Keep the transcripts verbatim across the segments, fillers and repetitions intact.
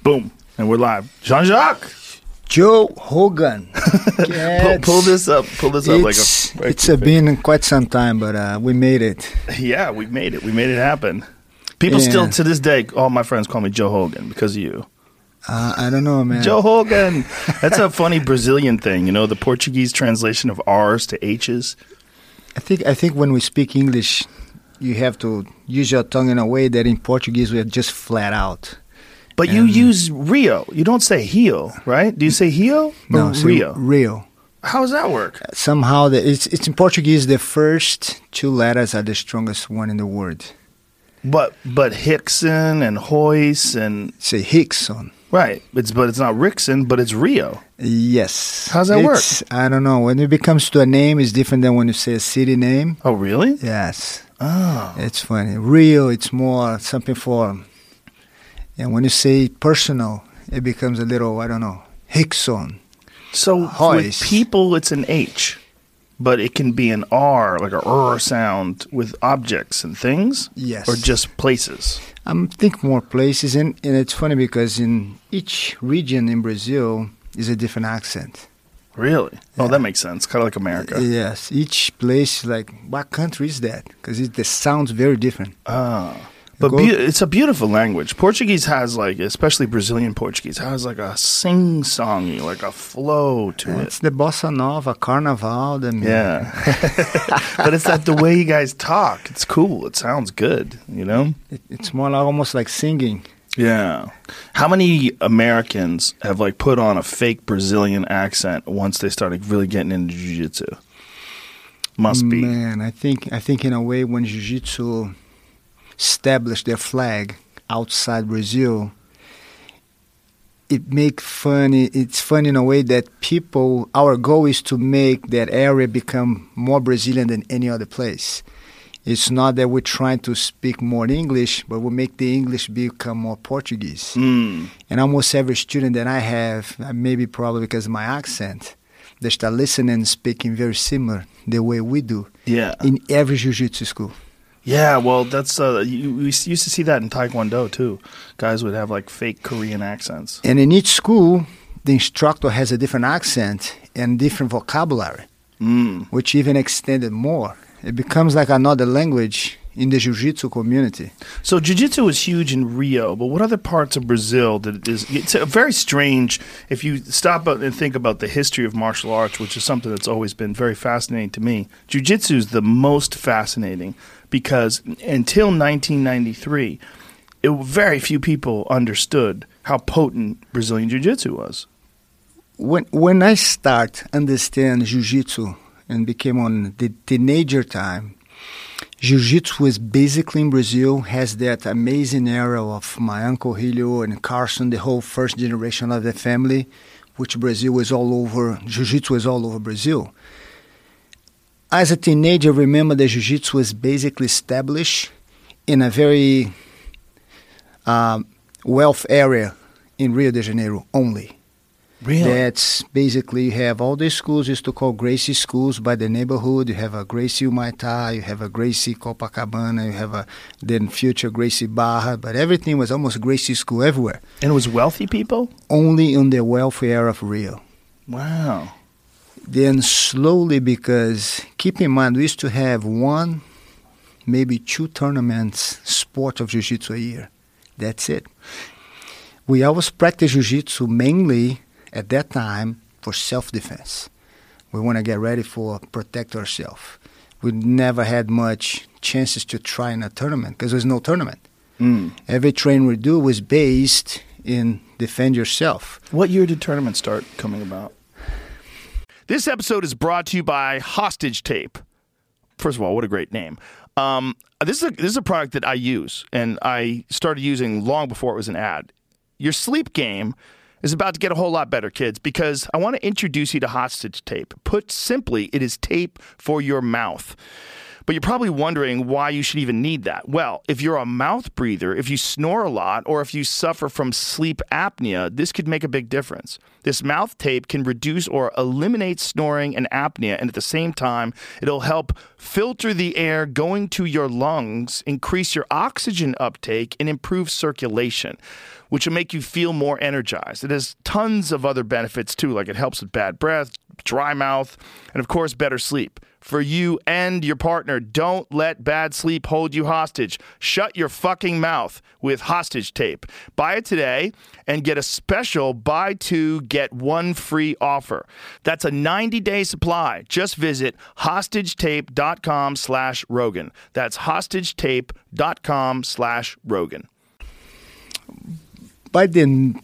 Boom. And we're live. Jean-Jacques. Joe Rogan. pull, pull this up. Pull this up like It's, a. it's uh, been quite some time, but uh, we made it. Yeah, we made it. We made it happen. People Yeah. still, to this day, all my friends call me Joe Hogan because of you. Uh, I don't know, man. Joe Hogan. That's a funny Brazilian thing, you know, the Portuguese translation of R's to H's. I think I think when we speak English, you have to use your tongue in a way that in Portuguese we're just flat out. But you use Rio. You don't say Rio, right? Do you say Rio or No, so Rio? Rio. How does that work? Somehow, the, it's it's in Portuguese. The first two letters are the strongest one in the word. But but Hickson and Hoyce and Say Hickson. right. It's but it's not Rickson, but it's Rio. Yes. How's that work? It's- I don't know. When it becomes to a name, it's different than when you say a city name. Oh, really? Yes. Oh. It's funny. Rio, it's more something for, and when you say personal, it becomes a little, I don't know, Hickson. So with Hoyce. people, it's an H, but it can be an R, like a R sound with objects and things? Yes. Or just places? I'm thinking more places, and, and it's funny because in each region in Brazil is a different accent. Really? Oh, that makes sense. Kind of like America. Yes. Each place, like, what country is that? Because it the sounds very different. Oh. But Go- be- it's a beautiful language. Portuguese has like, especially Brazilian Portuguese, has like a sing-songy, like a flow to It's it. the bossa nova, carnaval. The Yeah. But it's that the way you guys talk. It's cool. It sounds good, you know? It, it's more like, almost like singing. Yeah. How many Americans have like put on a fake Brazilian accent once they started really getting into jiu-jitsu? Must be. Man, I think I think in a way when jiu-jitsu established their flag outside Brazil, it make funny. It's fun in a way that people. Our goal is to make that area become more Brazilian than any other place. It's not that we're trying to speak more English, but we make the English become more Portuguese. Mm. And almost every student that I have, uh, maybe probably because of my accent, they start listening and speaking very similar the way we do Yeah. in every jiu-jitsu school. Yeah, well, that's uh, you, we used to see that in Taekwondo too. Guys would have like fake Korean accents. And in each school, the instructor has a different accent and different vocabulary, Mm. which even extended more. It becomes like another language in the jiu-jitsu community. So jiu-jitsu is huge in Rio, but what other parts of Brazil that is? It's a very strange. If you stop and think about the history of martial arts, which is something that's always been very fascinating to me, jiu-jitsu is the most fascinating because until nineteen ninety-three, it, very few people understood how potent Brazilian jiu-jitsu was. When when I start understand jiu-jitsu and became on the teenager time, jiu-jitsu was basically in Brazil, has that amazing era of my uncle Helio and Carson, the whole first generation of the family, which Brazil was all over, jiu-jitsu was all over Brazil. As a teenager, I remember that jiu-jitsu was basically established in a very um, wealth area in Rio de Janeiro only. Really? That's basically, you have all the schools used to call Gracie schools by the neighborhood. You have a Gracie Humaitá, you have a Gracie Copacabana, you have a then future Gracie Barra, but everything was almost Gracie school everywhere. And it was wealthy people? Only in the wealthy area of Rio. Wow. Then slowly, because keep in mind, we used to have one, maybe two tournaments, sport of jiu-jitsu a year. That's it. We always practice jiu-jitsu mainly at that time for self-defense. We want to get ready for protect ourselves. We never had much chances to try in a tournament because there's no tournament. Mm. Every training we do was based in defend yourself. What year did tournaments start coming about? This episode is brought to you by Hostage Tape. First of all, what a great name. Um, this is a, this is a product that I use, and I started using long before it was an ad. Your sleep game is about to get a whole lot better, kids, because I want to introduce you to Hostage Tape. Put simply, it is tape for your mouth. But you're probably wondering why you should even need that. Well, if you're a mouth breather, if you snore a lot, or if you suffer from sleep apnea, this could make a big difference. This mouth tape can reduce or eliminate snoring and apnea, and at the same time, it'll help filter the air going to your lungs, increase your oxygen uptake, and improve circulation, which will make you feel more energized. It has tons of other benefits too, like it helps with bad breath, dry mouth, and of course, better sleep. For you and your partner, don't let bad sleep hold you hostage. Shut your fucking mouth with Hostage Tape. Buy it today and get a special buy two, get one free offer. That's a ninety-day supply. Just visit hostagetape.com slash Rogan. That's hostagetape.com slash Rogan. By the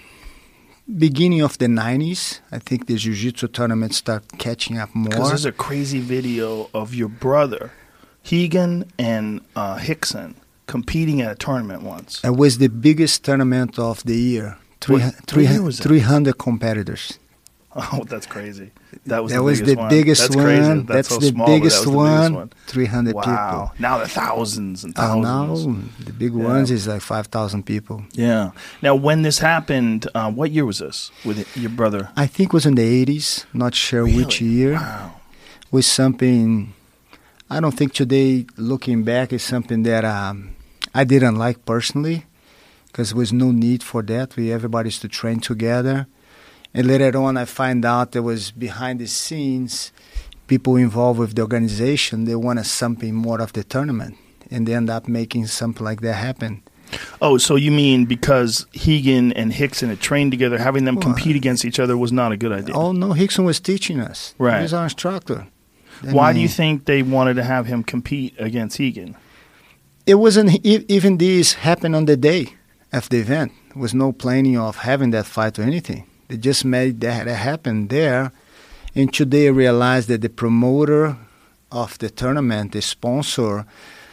beginning of the nineties, I think the jiu-jitsu tournaments start catching up more. Because there's a crazy video of your brother, Hegan and uh, Rickson, competing at a tournament once. It was the biggest tournament of the year. Three, What- three, what year was it? three hundred competitors. Oh, that's crazy. That was that the was biggest the one. biggest That's one. crazy. That's, That's so the small, but biggest that was the biggest one. one. three hundred Wow. people. Now there are thousands and Oh, thousands. now the big Yeah. ones is like five thousand people. Yeah. Now, when this happened, uh, what year was this with your brother? I think it was in the eighties. Not sure which Really? year. Wow. Was something I don't think today, looking back, is something that um, I didn't like personally, because there was no need for that. We everybody's to train together. And later on, I find out there was behind the scenes people involved with the organization. They wanted something more of the tournament, and they end up making something like that happen. Oh, so you mean because Hegan and Rickson had trained together, having them Well, compete against each other was not a good idea? Oh no, Rickson was teaching us. Right. He was our instructor. Why And, do you uh, think they wanted to have him compete against Hegan? It wasn't e- even this happened on the day of the event. There was no planning of having that fight or anything. They just made that happen there. And today I realized that the promoter of the tournament, the sponsor,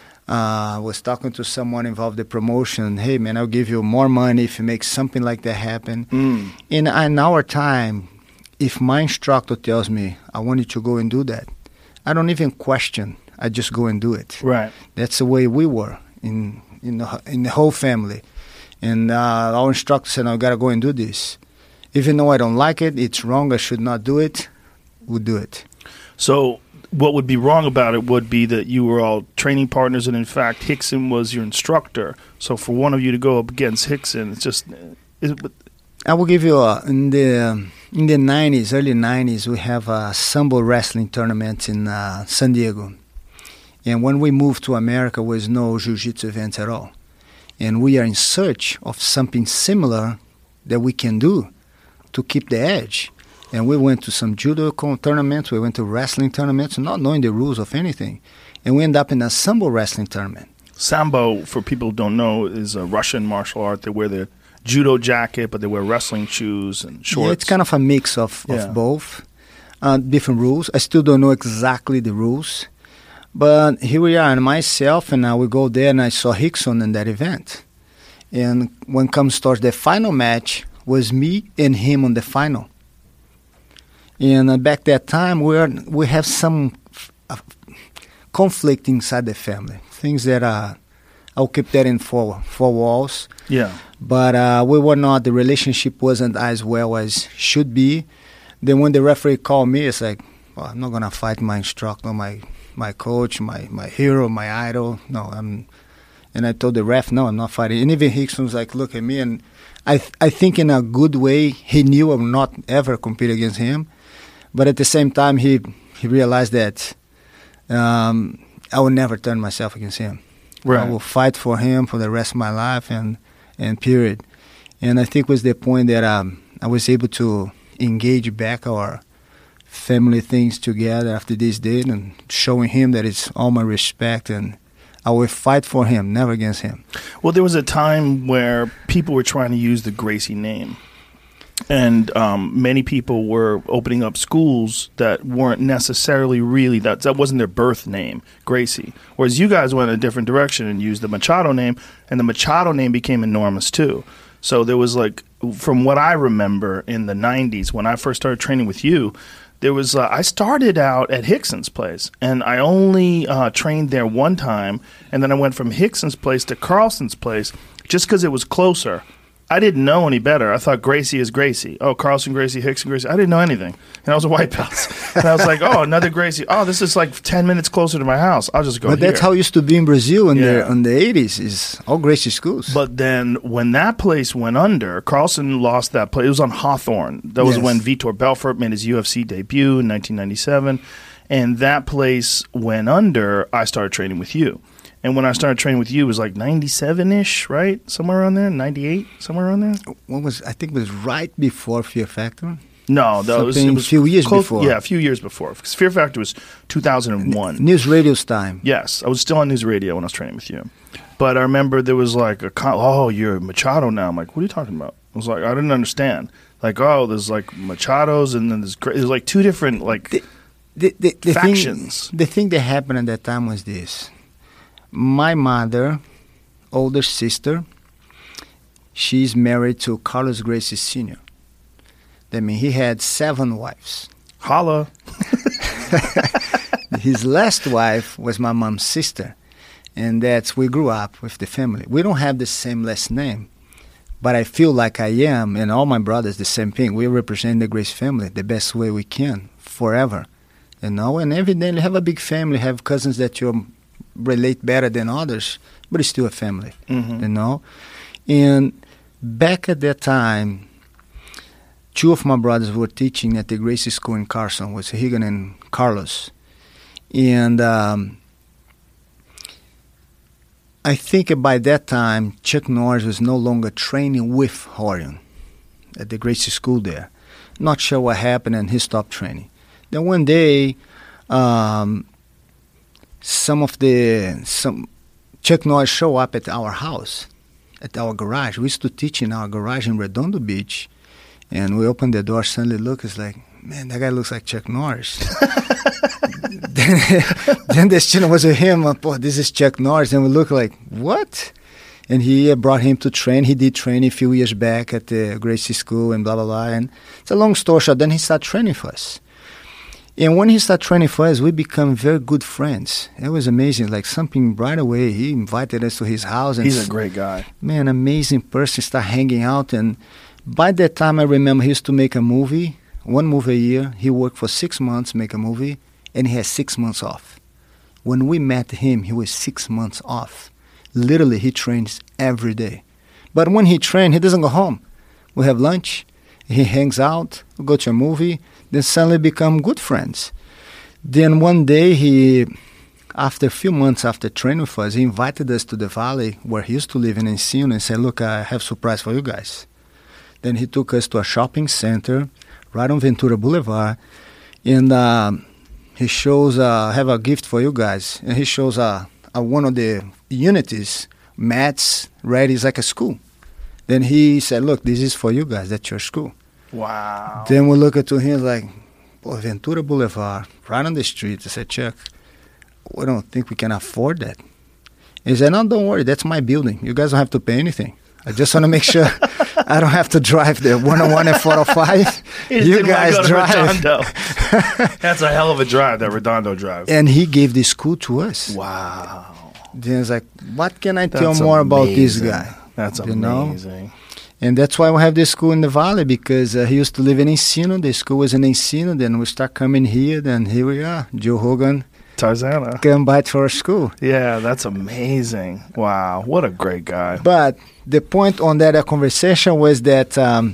uh, was talking to someone involved in the promotion. Hey, man, I'll give you more money if you make something like that happen. Mm. In, in our time, if my instructor tells me, I want you to go and do that, I don't even question. I just go and do it. Right. That's the way we were in in the, in the whole family. And uh, our instructor said, I got to go and do this. Even though I don't like it, it's wrong, I should not do it, we'll do it. So what would be wrong about it would be that you were all training partners, and in fact, Rickson was your instructor. So for one of you to go up against Rickson, it's just... It, I will give you a, in the in the nineties, early nineties, we have a sambo wrestling tournament in uh, San Diego. And when we moved to America, there was no jiu-jitsu event at all. And we are in search of something similar that we can do to keep the edge. And we went to some judo tournaments, we went to wrestling tournaments, not knowing the rules of anything. And we ended up in a sambo wrestling tournament. Sambo, for people who don't know, is a Russian martial art. They wear the judo jacket, but they wear wrestling shoes and shorts. Yeah, it's kind of a mix of, Yeah. of both. Uh, different rules. I still don't know exactly the rules. But here we are, and myself, and I will go there, and I saw Rickson in that event. And when it comes towards the final match, was me and him on the final. And uh, back that time, we are, we have some f- uh, conflict inside the family. Things that uh, I'll keep that in four, four walls. Yeah. But uh, we were not, the relationship wasn't as well as should be. Then when the referee called me, it's like, well, I'm not going to fight my instructor, my my coach, my, my hero, my idol. No, I'm... And I told the ref, no, I'm not fighting. And even Rickson was like, look at me. And I th- I think in a good way, he knew I would not ever compete against him. But at the same time, he, he realized that um, I would never turn myself against him. Right. I will fight for him for the rest of my life, and, and period. And I think was the point that um, I was able to engage back our family things together after this date, and showing him that it's all my respect, and I will fight for him, never against him. Well, there was a time where people were trying to use the Gracie name. And um, many people were opening up schools that weren't necessarily really, that, that wasn't their birth name, Gracie. Whereas you guys went in a different direction and used the Machado name, and the Machado name became enormous too. So there was like, from what I remember in the nineties, when I first started training with you, there was uh, I started out at Hickson's place, and I only uh, trained there one time, and then I went from Hickson's place to Carlson's place just because it was closer. I didn't know any better. I thought Gracie is Gracie. Oh, Carlson Gracie, Hickson Gracie. I didn't know anything. And I was a white belt. And I was like, oh, another Gracie. Oh, this is like ten minutes closer to my house. I'll just go But here. that's how it used to be in Brazil in Yeah. the in the eighties. Is all Gracie schools. But then when that place went under, Carlson lost that place. It was on Hawthorne. That was Yes. when Vitor Belfort made his U F C debut in nineteen ninety-seven. And that place went under, I started training with you. And when I started training with you, it was like ninety-seven-ish, right? Somewhere around there? ninety-eight? Somewhere around there? What was I think it was right before Fear Factor. No, that was, it Something was a few years close- before. Yeah, a few years before. Because Fear Factor was two thousand one. News Radio's time. Yes, I was still on News Radio when I was training with you. But I remember there was like a, con- oh, you're Machado now. I'm like, what are you talking about? I was like, I didn't understand. Like, oh, there's like Machados, and then there's, gra- there's like two different, like, The, the, the, the Factions. Thing, the thing that happened at that time was this. My mother, older sister, she's married to Carlos Gracie Senior That means he had seven wives. holla. His last wife was my mom's sister. And that's, we grew up with the family. We don't have the same last name, but I feel like I am, and all my brothers, the same thing. We represent the Gracie family the best way we can, forever. You know, and evidently have a big family, have cousins that you relate better than others, but it's still a family, Mhm. you know. And back at that time, two of my brothers were teaching at the Gracie School in Carson, was Higan and Carlos. And um, I think by that time, Chuck Norris was no longer training with Horion at the Gracie School there. Not sure what happened, and he stopped training. Then one day, um, some of the some Chuck Norris show up at our house, at our garage. We used to teach in our garage in Redondo Beach, and we opened the door. Suddenly, look, it's like, man, that guy looks like Chuck Norris. then, then the student was with him. Oh, this is Chuck Norris, and we look like, what? And he uh, brought him to train. He did training a few years back at the Gracie School and blah blah blah. And it's a long story short. Then he started training for us. And when he started training for us, we become very good friends. It was amazing. Like something right away, he invited us to his house. And He's a great guy. man, amazing person. Start hanging out. And by that time, I remember he used to make a movie, one movie a year. He worked for six months, make a movie, and he had six months off. When we met him, he was six months off. Literally, he trains every day. But when he trains, he doesn't go home. We have lunch. He hangs out. We go to a movie. Then suddenly become good friends. Then one day, he, after a few months after training with us, he invited us to the valley where he used to live in Encino and said, look, I have a surprise for you guys. Then he took us to a shopping center right on Ventura Boulevard, and uh, he shows, uh, I have a gift for you guys. And he shows uh, uh, one of the unities, mats, ready, it's like a school. Then he said, look, this is for you guys, that's your school. Wow. Then we look at to him like, boy, Ventura Boulevard, right on the street. I said, Chuck, we don't think we can afford that. He said, no, don't worry, that's my building. You guys don't have to pay anything. I just want to make sure I don't have to drive the one oh one and four oh five. You guys drive. Redondo. That's a hell of a drive, that Redondo drive. And he gave the school to us. Wow. Then it's like, what can I tell That's more about this amazing. guy? That's You know? amazing. And that's why we have this school in the valley, because uh, he used to live in Encino. The school was in Encino. Then we start coming here. Then here we are. Joe Hogan Tarzana. come by to our school. Yeah, that's amazing. Wow. What a great guy. But the point on that uh, conversation was that um,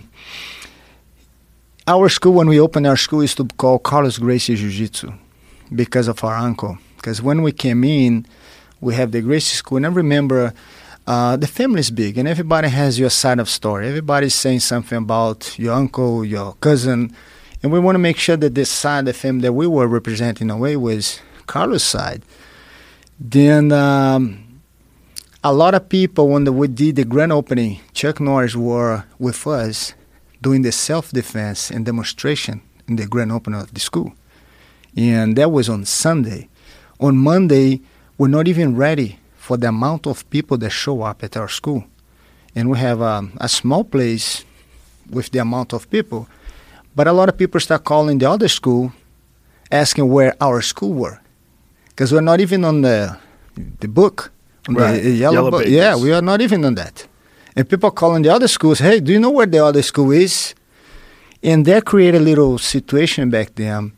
our school, when we opened our school, used to call Carlos Gracie Jiu-Jitsu because of our uncle. Because when we came in, we have the Gracie School. And I remember uh, the family is big, and everybody has your side of story. Everybody's saying something about your uncle, your cousin. And we want to make sure that this side of the family that we were representing in a way was Carlos' side. Then um, a lot of people, when we did the grand opening, Chuck Norris were with us doing the self-defense and demonstration in the grand opening of the school. And that was on Sunday. On Monday, we're not even ready for the amount of people that show up at our school. And we have um, a small place with the amount of people. But a lot of people start calling the other school, asking where our school were. Because we're not even on the the book. On Right. the yellow, Yellow book. pages. Yeah, we are not even on that. And people calling the other schools, hey, do you know where the other school is? And that created a little situation back then.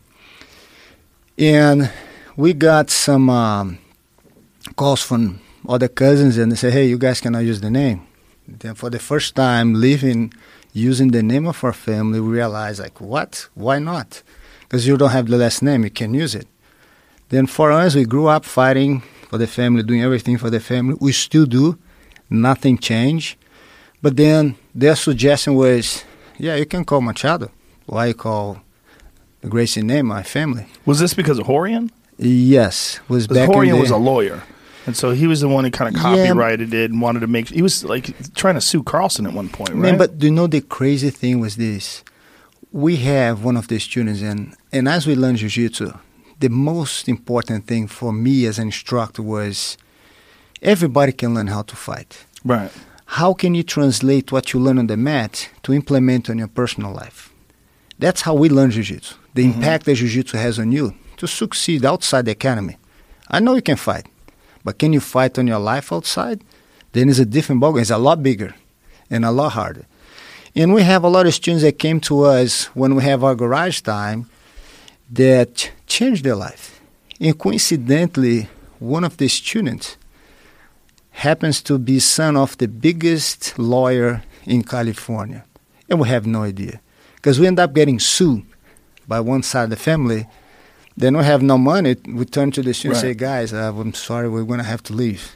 And we got some um, calls from other cousins, and they say, hey, you guys cannot use the name. Then for the first time living, using the name of our family, we realized, like, what? Why not? Because you don't have the last name, you can use it. Then for us, we grew up fighting for the family, doing everything for the family. We still do. Nothing changed. But then their suggestion was, yeah, you can call Machado. Why you call the Gracie name my family? Was this because of Horian? Yes. Was Because back in Horian the, was a lawyer. And so he was the one who kind of Yeah. copyrighted it and wanted to make... He was like trying to sue Carlson at one point, right? Man, but do you know the crazy thing was this? We have one of the students, and, and as we learn Jiu-Jitsu, the most important thing for me as an instructor was everybody can learn how to fight. Right. How can you translate what you learn on the mat to implement on your personal life? That's how we learn Jiu-Jitsu. The Mhm. impact that Jiu-Jitsu has on you to succeed outside the academy. I know you can fight, but can you fight on your life outside? Then it's a different ballgame. It's a lot bigger and a lot harder. And we have a lot of students that came to us when we have our garage time that changed their life. And coincidentally, one of the students happens to be son of the biggest lawyer in California. And we have no idea. Because we end up getting sued by one side of the family. Then we have no money. We turn to the student and say, Right. guys, uh, I'm sorry, we're going to have to leave.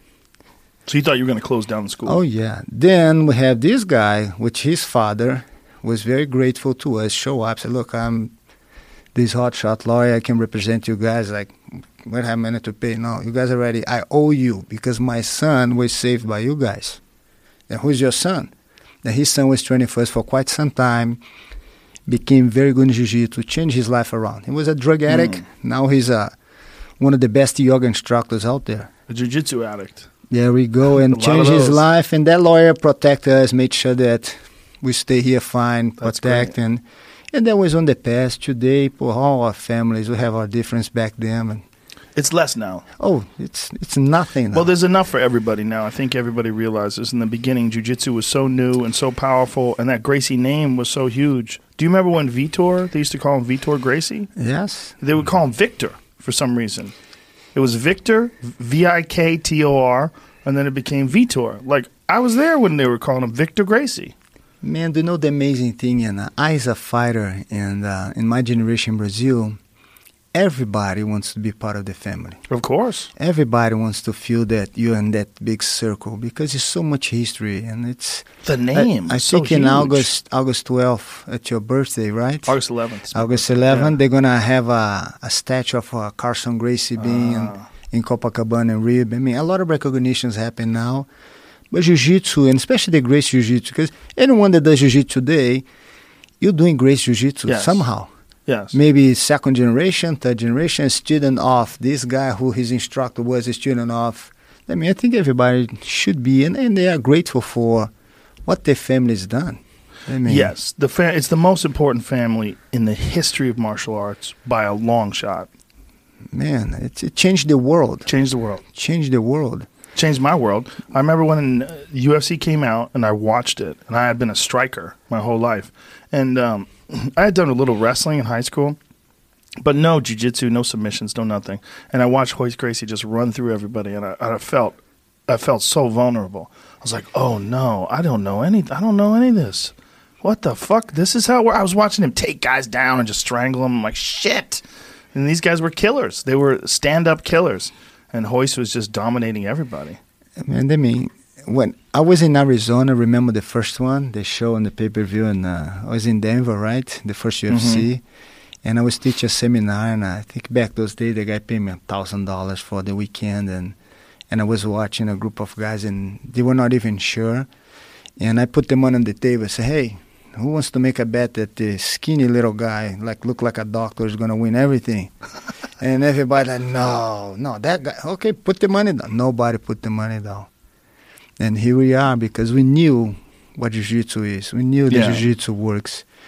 So you thought you were going to close down the school? Oh, yeah. Then we have this guy, which his father was very grateful to us, show up, say, look, I'm this hotshot lawyer, I can represent you guys. Like, we don't have money to pay. No, you guys are ready. I owe you because my son was saved by you guys. And who's your son? And his son was training for us for quite some time, became very good in Jiu-Jitsu, changed his life around. He was a drug addict. Mm. Now he's uh, one of the best yoga instructors out there. A jiu-jitsu addict. There we go, and A lot change of his those. life. And that lawyer protect us, made sure that we stay here fine, That's protect. great. And and that was on the past. Today, for all our families, we have our difference back then. And, It's less now. oh, it's it's nothing now. Well, there's enough for everybody now. I think everybody realizes in the beginning, jiu-jitsu was so new and so powerful, and that Gracie name was so huge. Do you remember when Vitor, they used to call him Vitor Gracie? Yes. They would call him Victor for some reason. It was Victor, V I K T O R, and then it became Vitor. Like, I was there when they were calling him Victor Gracie. Man, do you know the amazing thing? And uh, I, as a fighter, and uh, in my generation in Brazil, everybody wants to be part of the family. Of course. Everybody wants to feel that you're in that big circle because it's so much history, and it's The name I, I is so think in huge. August August twelfth at your birthday, right? August eleventh. August eleventh, Yeah. they're gonna have a, a statue of uh, Carson Gracie being in, Ah. in Copacabana and Rio. I mean, a lot of recognitions happen now, but Jiu-Jitsu, and especially the Gracie Jiu-Jitsu, because anyone that does Jiu-Jitsu today, you're doing Gracie Jiu-Jitsu Yes. somehow. Yes. Maybe second generation, third generation, student of this guy who his instructor was a student of. I mean, I think everybody should be, and, and they are grateful for what their family's done. I mean, Yes, the fa- it's the most important family in the history of martial arts by a long shot. man, it, it changed the world. Changed the world. Changed the world. Changed my world. I remember when uh, U F C came out and I watched it, and I had been a striker my whole life. And um, I had done a little wrestling in high school, but no jiu-jitsu, no submissions, no nothing. And I watched Royce Gracie just run through everybody, and I, I felt I felt so vulnerable. I was like, oh, no, I don't know any, I don't know any of this. What the fuck? This is how it works. I was watching him take guys down and just strangle them. I'm like, shit. And these guys were killers. They were stand-up killers. And Royce was just dominating everybody. And I mean, when I was in Arizona, remember the first one, the show on the pay-per-view, and uh, I was in Denver, right? The first U F C. Mm-hmm. And I was teaching a seminar, and I think back those days, the guy paid me one thousand dollars for the weekend, and and I was watching a group of guys, and they were not even sure. And I put the money on the table and said, hey, who wants to make a bet that the skinny little guy, like look like a doctor, is going to win everything? And everybody like, no, no, that guy. Okay, put the money down. Nobody put the money down. And here we are because we knew what jiu-jitsu is. We knew that Yeah. jiu-jitsu works.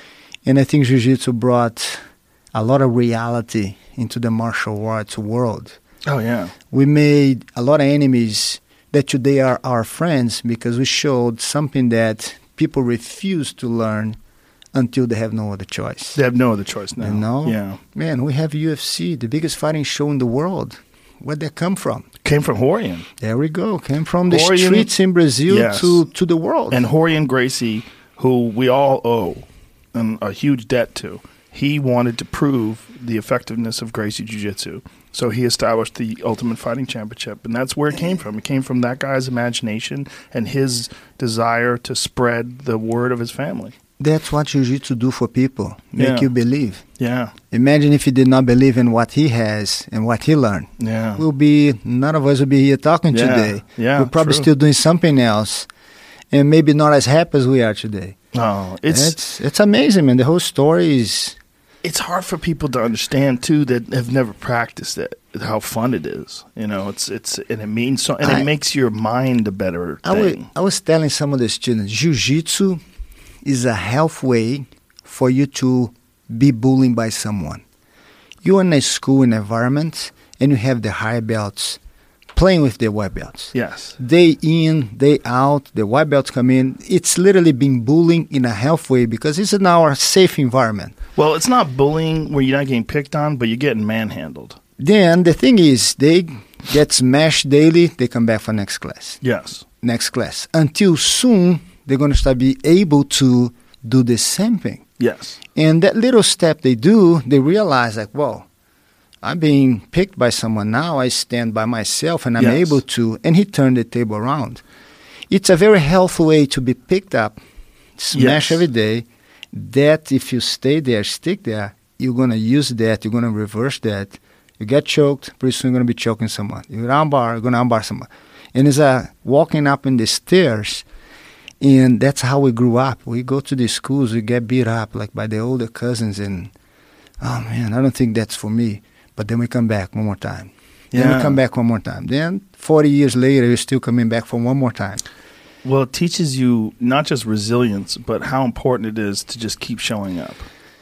And I think Jiu-Jitsu brought a lot of reality into the martial arts world. Oh, yeah. We made a lot of enemies that today are our friends because we showed something that people refuse to learn until they have no other choice. They have no other choice now. You know? Yeah. Man, we have U F C, the biggest fighting show in the world. Where'd that come from? Came from Rorion. There we go. Came from the Rorion, streets in Brazil yes. to, to the world. And Rorion Gracie, who we all owe um, a huge debt to, he wanted to prove the effectiveness of Gracie Jiu-Jitsu. So he established the Ultimate Fighting Championship, and that's where it came from. It came from that guy's imagination and his desire to spread the word of his family. That's what Jiu-Jitsu do for people, make Yeah. you believe. Yeah, Imagine if he did not believe in what he has and what he learned. yeah. We'll be, none of us will be here talking Yeah, today. yeah, We're probably true. still doing something else and maybe not as happy as we are today. Oh, it's It's, it's amazing, man. The whole story is... it's hard for people to understand too that have never practiced it. How fun it is, you know. It's it's and it means so, and I- it makes your mind a better I was, thing. I was telling some of the students, Jiu-Jitsu is a halfway for you to be bullied by someone. You're in a school environment and you have the high belts playing with the white belts. Yes. Day in, day out, the white belts come in. It's literally being bullying in a halfway because it's in our safe environment. Well, it's not bullying where you're not getting picked on, but you're getting manhandled. Then the thing is, they get smashed daily, they come back for next class. Yes. Next class. Until soon, they're going to start be able to do the same thing. Yes. And that little step they do, they realize like, whoa, I'm being picked by someone now. I stand by myself and I'm Yes. able to. And he turned the table around. It's a very healthy way to be picked up, smash Yes. every day. That if you stay there, stick there, you're going to use that. You're going to reverse that. You get choked, pretty soon you're going to be choking someone. You get armbar, you're going to armbar someone. And it's a walking up in the stairs. And that's how we grew up. We go to the schools, we get beat up like by the older cousins, and oh man, I don't think that's for me. But then we come back one more time. Then Yeah. we come back one more time. Then forty years later, you're still coming back for one more time. Well, it teaches you not just resilience, but how important it is to just keep showing up.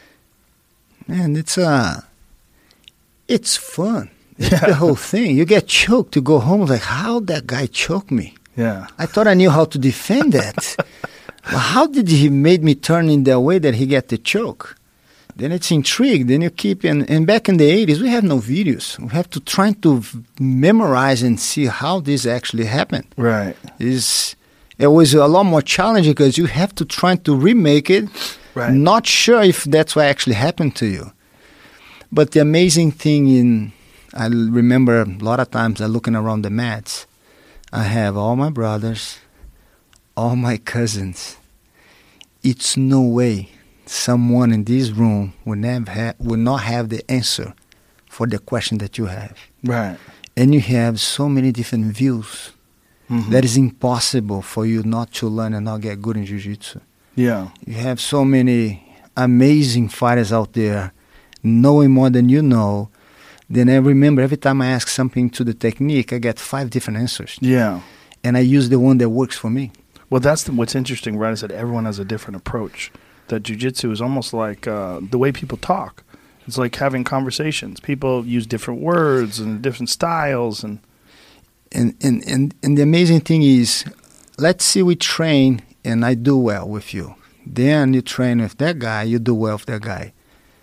And it's uh, it's fun. It's the whole thing. You get choked to go home. Like, how that guy choked me? Yeah. I thought I knew how to defend that. Well, how did he made me turn in that way that he get the choke? Then it's intrigued. Then you keep in. And back in the eighties, we have no videos. We have to try to v- memorize and see how this actually happened. Right. Is it was a lot more challenging because you have to try to remake it. Right. Not sure if that's what actually happened to you. But the amazing thing in, I l- remember a lot of times I looking around the mats. I have all my brothers, all my cousins. It's no way someone in this room will never ha- will not have the answer for the question that you have. Right. And you have so many different views Mhm. that is impossible for you not to learn and not get good in jiu-jitsu. Yeah. You have so many amazing fighters out there knowing more than you know. Then I remember every time I ask something to the technique, I get five different answers. Yeah. And I use the one that works for me. Well, that's the, what's interesting, right? Is that everyone has a different approach. That jiu-jitsu is almost like uh, the way people talk. It's like having conversations. People use different words and different styles. And And, and, and, and the amazing thing is, let's say we train and I do well with you. Then you train with that guy, you do well with that guy.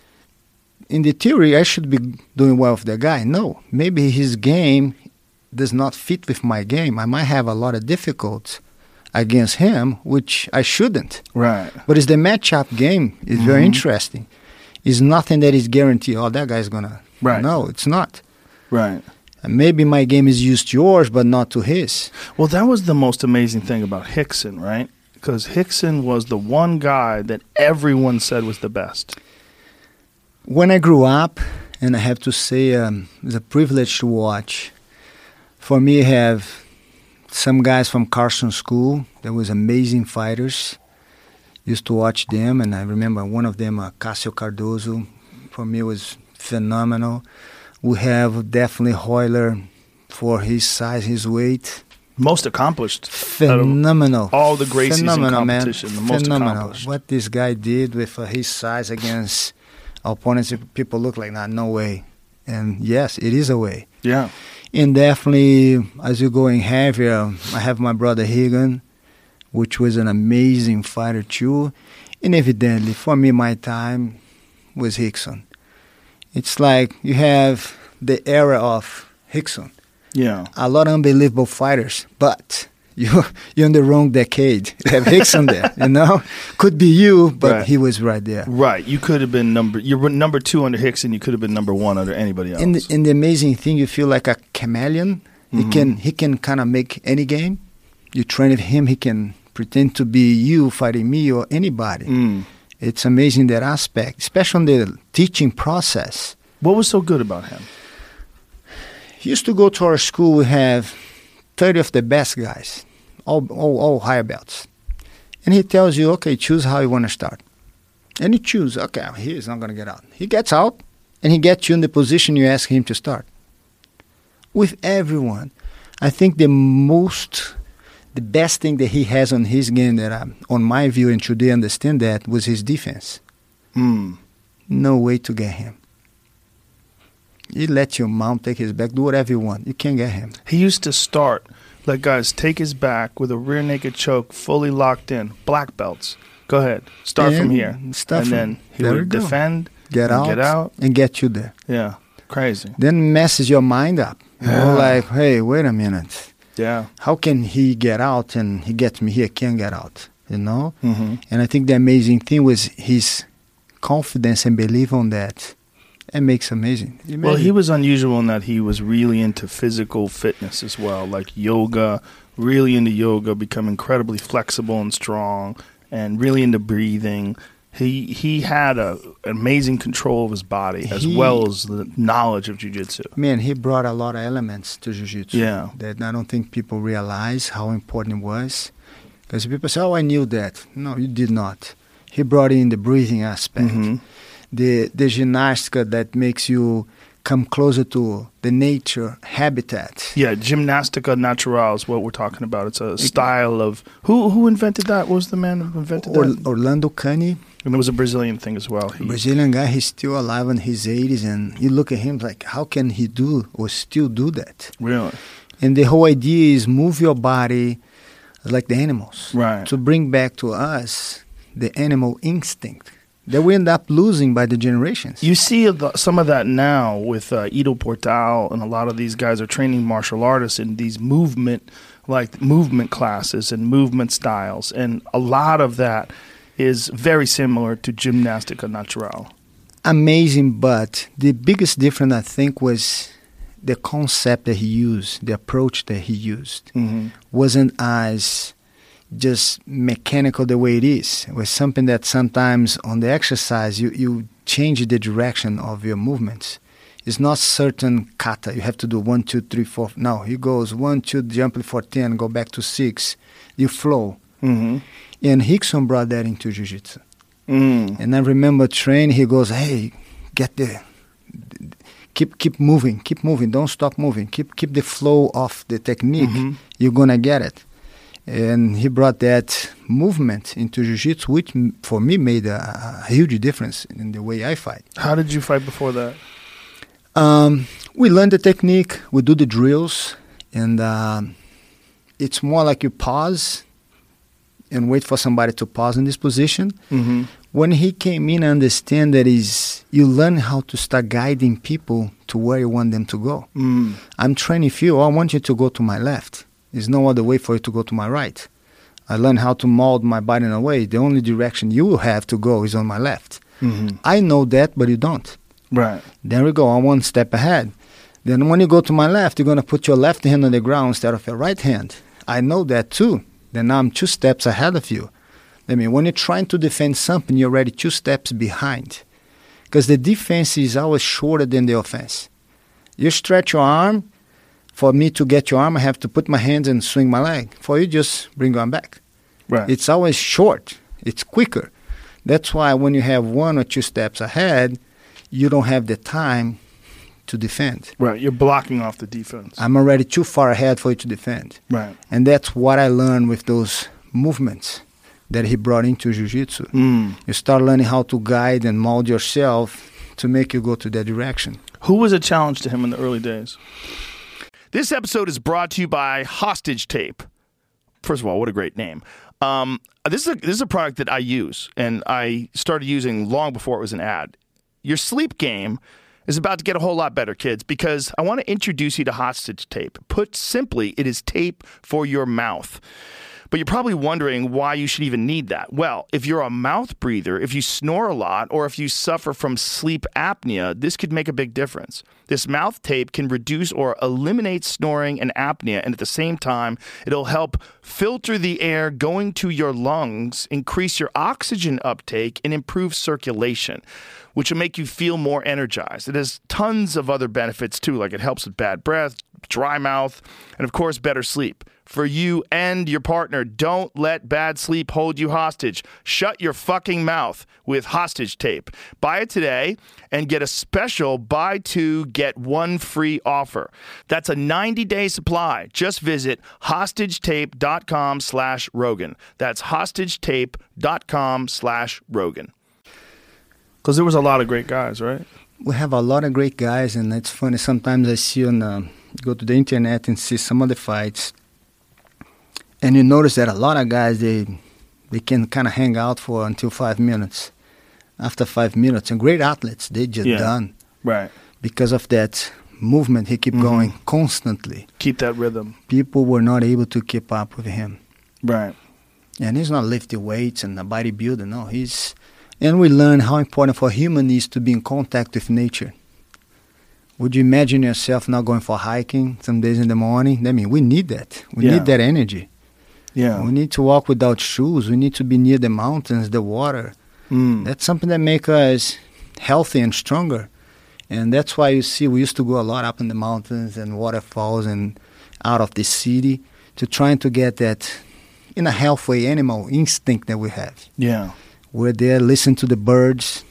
In the theory, I should be doing well with that guy. No, maybe his game does not fit with my game. I might have a lot of difficulties against him, which I shouldn't. right. But it's the matchup game. It's Mhm. very interesting. It's nothing that is guaranteed, oh, that guy's going to. Right. No, it's not. Right. And maybe my game is used to yours, but not to his. Well, that was the most amazing thing about Hickson, right? Because Hickson was the one guy that everyone said was the best. When I grew up, and I have to say, um, it was a privilege to watch. For me, I have some guys from Carson School that was amazing fighters. Used to watch them, and I remember one of them, uh, Cássio Cardoso. For me, was phenomenal. We have definitely Hoyler for his size, his weight. Most accomplished. Phenomenal. All the Gracies Phenomenal, in competition, man. the most Phenomenal. accomplished. What this guy did with uh, his size against opponents, people look like, nah, no way. And yes, it is a way. Yeah. And definitely, as you go in heavier, I have my brother Hagan, which was an amazing fighter too. And evidently, for me, my time was Rickson. It's like you have the era of Rickson. Yeah. A lot of unbelievable fighters, but you, you're in the wrong decade. You have Rickson there, you know? Could be you, but Right. he was right there. Right. You could have been number, you were number two under Rickson. You could have been number one under anybody else. And the, and the amazing thing, you feel like a chameleon. He Mhm. can he can kind of make any game. You train with him, he can pretend to be you fighting me or anybody. Mm. It's amazing that aspect, especially on the teaching process. What was so good about him? He used to go to our school. We have thirty of the best guys, all, all, all higher belts. And he tells you, okay, choose how you want to start. And you choose, okay, he's not going to get out. He gets out, and he gets you in the position you ask him to start. With everyone, I think the most, the best thing that he has on his game that, I, on my view, and today understand that, was his defense. Mm. No way to get him. You let your mount take his back, do whatever you want. You can't get him. He used to start, let guys take his back with a rear naked choke, fully locked in, black belts. Go ahead. Start from And here. start and from- then he there would we go. defend, Get and out, get out. and get you there. Yeah. Crazy. Then messes your mind up. You Yeah. know, like, hey, wait a minute. Yeah. How can he get out and he gets me here, can't get out? You know? Mm-hmm. And I think the amazing thing was his confidence and belief on that. It makes amazing. It Well, made he it- was unusual in that he was really into physical fitness as well, like yoga, really into yoga, become incredibly flexible and strong, and really into breathing. He he had a amazing control of his body as He- well as the knowledge of jiu-jitsu. Man, he brought a lot of elements to jiu-jitsu Yeah. that I don't think people realize how important it was. Because people say, oh, I knew that. No, you did not. He brought in the breathing aspect, Mhm. the the gymnastica that makes you come closer to the nature habitat. Yeah, gymnastica natural is what we're talking about. It's a style of who who invented that? What was the man who invented Or, that? Orlando Cani, And it was a Brazilian thing as well. He, Brazilian guy, he's still alive in his eighties, and you look at him like, how can he do or still do that? really, And the whole idea is move your body like the animals. right? To bring back to us the animal instinct that we end up losing by the generations. You see the, some of that now with uh, Ido Portal, and a lot of these guys are training martial artists in these movement, like movement classes and movement styles, and a lot of that is very similar to gymnastica natural. Amazing, but the biggest difference I think was the concept that he used, the approach that he used, Mm-hmm. wasn't as just mechanical the way it is. It was something that sometimes on the exercise you, you change the direction of your movements. It's not certain kata. You have to do one, two, three, four. No, he goes one, two, jump for ten, go back to six. You flow. Mm-hmm. And Rickson brought that into jiu-jitsu. Mm. And I remember training, he goes, hey, get the, keep keep moving, keep moving, don't stop moving, keep keep the flow of the technique, Mhm. you're going to get it. And he brought that movement into jiu-jitsu, which m- for me made a, a huge difference in the way I fight. How did you fight before that? Um, we learn the technique, we do the drills, and um, it's more like you pause and wait for somebody to pause in this position. Mm-hmm. When he came in, I understand that is you learn how to start guiding people to where you want them to go. Mm. I'm training you. I want you to go to my left. There's no other way for you to go to my right. I learned how to mold my body in a way. The only direction you will have to go is on my left. Mm-hmm. I know that, but you don't. Right. There we go. I'm one step ahead. Then when you go to my left, you're going to put your left hand on the ground instead of your right hand. I know that too. Then now I'm two steps ahead of you. I mean, when you're trying to defend something, you're already two steps behind. Because the defense is always shorter than the offense. You stretch your arm. For me to get your arm, I have to put my hands and swing my leg. For you, just bring your arm back. Right. It's always short. It's quicker. That's why when you have one or two steps ahead, you don't have the time to defend. Right. You're blocking off the defense. I'm already too far ahead for you to defend. Right. And that's what I learned with those movements that he brought into Jiu-Jitsu. Mm. You start learning how to guide and mold yourself to make you go to that direction. Who was a challenge to him in the early days? This episode is brought to you by Hostage Tape. First of all, what a great name. Um, this is a, this is a product that I use, and I started using long before it was an ad. Your sleep game is about to get a whole lot better, kids, because I want to introduce you to Hostage Tape. Put simply, it is tape for your mouth. But you're probably wondering why you should even need that. Well, if you're a mouth breather, if you snore a lot, or if you suffer from sleep apnea, this could make a big difference. This mouth tape can reduce or eliminate snoring and apnea, and at the same time, it'll help filter the air going to your lungs, increase your oxygen uptake, and improve circulation, which will make you feel more energized. It has tons of other benefits, too, like it helps with bad breath, dry mouth, and, of course, better sleep. For you and your partner, don't let bad sleep hold you hostage. Shut your fucking mouth with Hostage Tape. Buy it today and get a special buy two, get one free offer. That's a ninety-day supply. Just visit hostagetape.com slash Rogan. That's hostagetape.com slash Rogan. Because there was a lot of great guys, right? We have a lot of great guys, and it's funny. Sometimes I see on, uh, go to the internet and see some of the fights. And you notice that a lot of guys, they they can kind of hang out for until five minutes. After five minutes, and great athletes, they just Yeah. done. Right. Because of that movement, he keep Mhm. going constantly. Keep that rhythm. People were not able to keep up with him. Right. And he's not lifting weights and a bodybuilder, no. He's, and we learn how important for human is to be in contact with nature. Would you imagine yourself not going for hiking some days in the morning? I mean, we need that. We Yeah. need that energy. Yeah. We need to walk without shoes. We need to be near the mountains, the water. Mm. That's something that makes us healthy and stronger. And that's why you see we used to go a lot up in the mountains and waterfalls and out of the city to trying to get that in a healthy animal instinct that we have. Yeah. We're there, listen to the birds,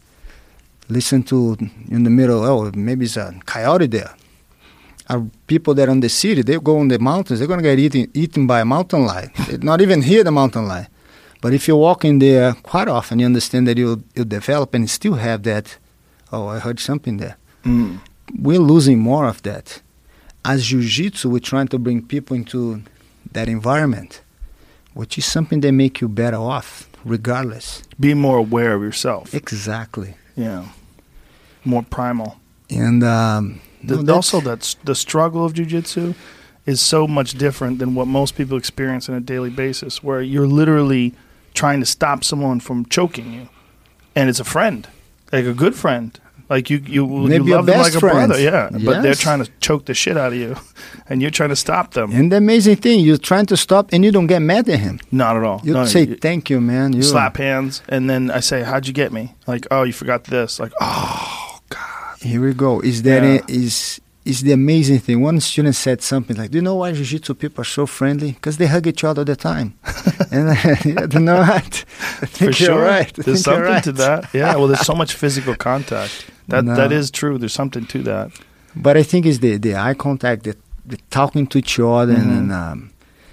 listen to in the middle, oh, maybe it's a coyote there. Are people that are in the city, they go in the mountains, they're going to get eaten, eaten by a mountain lion. They not even hear the mountain lion. But if you walk in there quite often, you understand that you'll, you'll develop and still have that, oh, I heard something there. Mm. We're losing more of that. As Jiu-Jitsu, we're trying to bring people into that environment, which is something that make you better off, regardless. Be more aware of yourself. Exactly. Yeah. More primal. And um, The, no, also, that's the struggle of jiu-jitsu is so much different than what most people experience on a daily basis, where you're literally trying to stop someone from choking you, and it's a friend, like a good friend, like you you, you Maybe love your them best like a friend. brother, yeah. But they're Yes. trying to choke the shit out of you, and you're trying to stop them. And the amazing thing, you're trying to stop and you don't get mad at him. Not at all. You No, say, you- thank you, man. You slap hands, and then I say, "How'd you get me?" Like, "Oh, you forgot this." Like, "Oh." Here we go. Is that Yeah. it? Is is the amazing thing. One student said something like, do you know why Jiu-Jitsu people are so friendly? Because they hug each other all the time. And I don't know what. I think For you're sure. right. I There's think you're something right. to that. Yeah, well, there's so much physical contact. That No. That is true. There's something to that. But I think it's the, the eye contact, the, the talking to each other, Mhm. and um,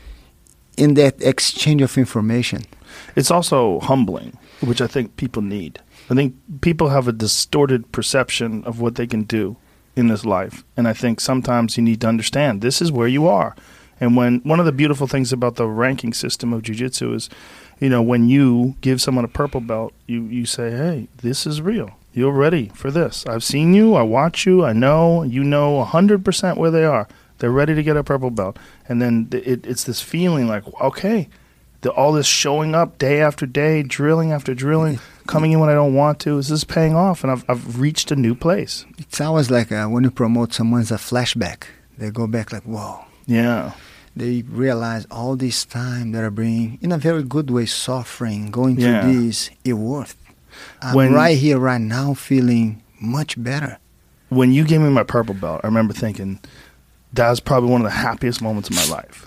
in that exchange of information. It's also humbling, which I think people need. I think people have a distorted perception of what they can do in this life. And I think sometimes you need to understand this is where you are. And when one of the beautiful things about the ranking system of jiu-jitsu is, you know, when you give someone a purple belt, you, you say, hey, this is real. You're ready for this. I've seen you. I watch you. I know. You know one hundred percent where they are. They're ready to get a purple belt. And then th- it, it's this feeling like, okay, the, all this showing up day after day, drilling after drilling, coming in when I don't want to. Is this paying off? And I've, I've reached a new place. It's always like uh, when you promote someone's a flashback. They go back like, whoa. Yeah. They realize all this time that are bringing, in a very good way, suffering, going through Yeah. this, it worth. I'm When- right here, right now, feeling much better. When you gave me my purple belt, I remember thinking that was probably one of the happiest moments of my life.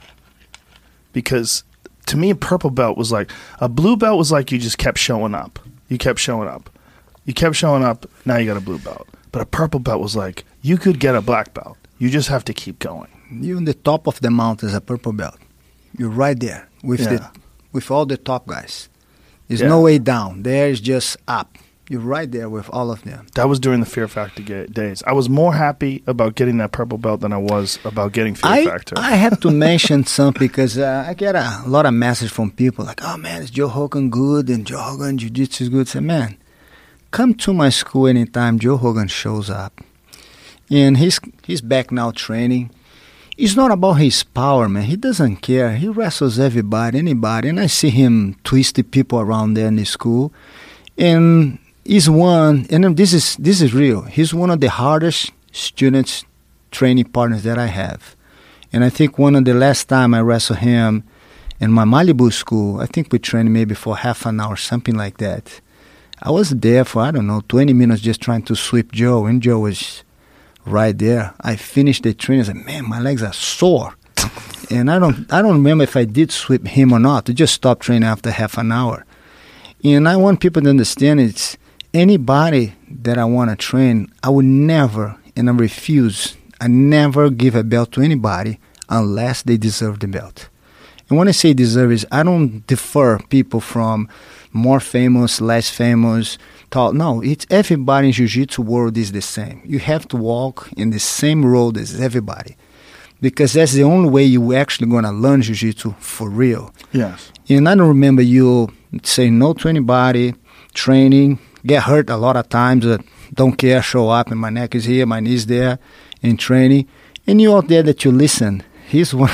Because to me, a purple belt was like, a blue belt was like you just kept showing up. You kept showing up. You kept showing up, now you got a blue belt. But a purple belt was like, you could get a black belt. You just have to keep going. You're on the top of the mountain as a purple belt. You're right there with Yeah. the with all the top guys. There's Yeah. no way down. There's just up. You're right there with all of them. That was during the Fear Factor ga- days. I was more happy about getting that purple belt than I was about getting Fear I, Factor. I have to mention something because uh, I get a lot of message from people like, oh man, is Joe Rogan good? And Joe Rogan Jiu-Jitsu is good. I say, man, come to my school anytime Joe Rogan shows up. And he's he's back now training. It's not about his power, man. He doesn't care. He wrestles everybody, anybody. And I see him twist the people around there in the school. And he's one, and this is this is real. He's one of the hardest students training partners that I have. And I think one of the last time I wrestled him in my Malibu school, I think we trained maybe for half an hour, something like that. I was there for, I don't know, twenty minutes just trying to sweep Joe, and Joe was right there. I finished the training. I said, man, my legs are sore. And I don't I don't remember if I did sweep him or not. I just stopped training after half an hour. And I want people to understand it's anybody that I want to train, I would never, and I refuse, I never give a belt to anybody unless they deserve the belt. And when I say deserve is, I don't defer people from more famous, less famous, tall. No, it's everybody in Jiu-Jitsu world is the same. You have to walk in the same road as everybody. Because that's the only way you actually going to learn Jiu-Jitsu for real. Yes. And I don't remember you say no to anybody, training, get hurt a lot of times, uh, don't care, show up, and my neck is here, my knee's there, in training. And you out there that you listen. He's one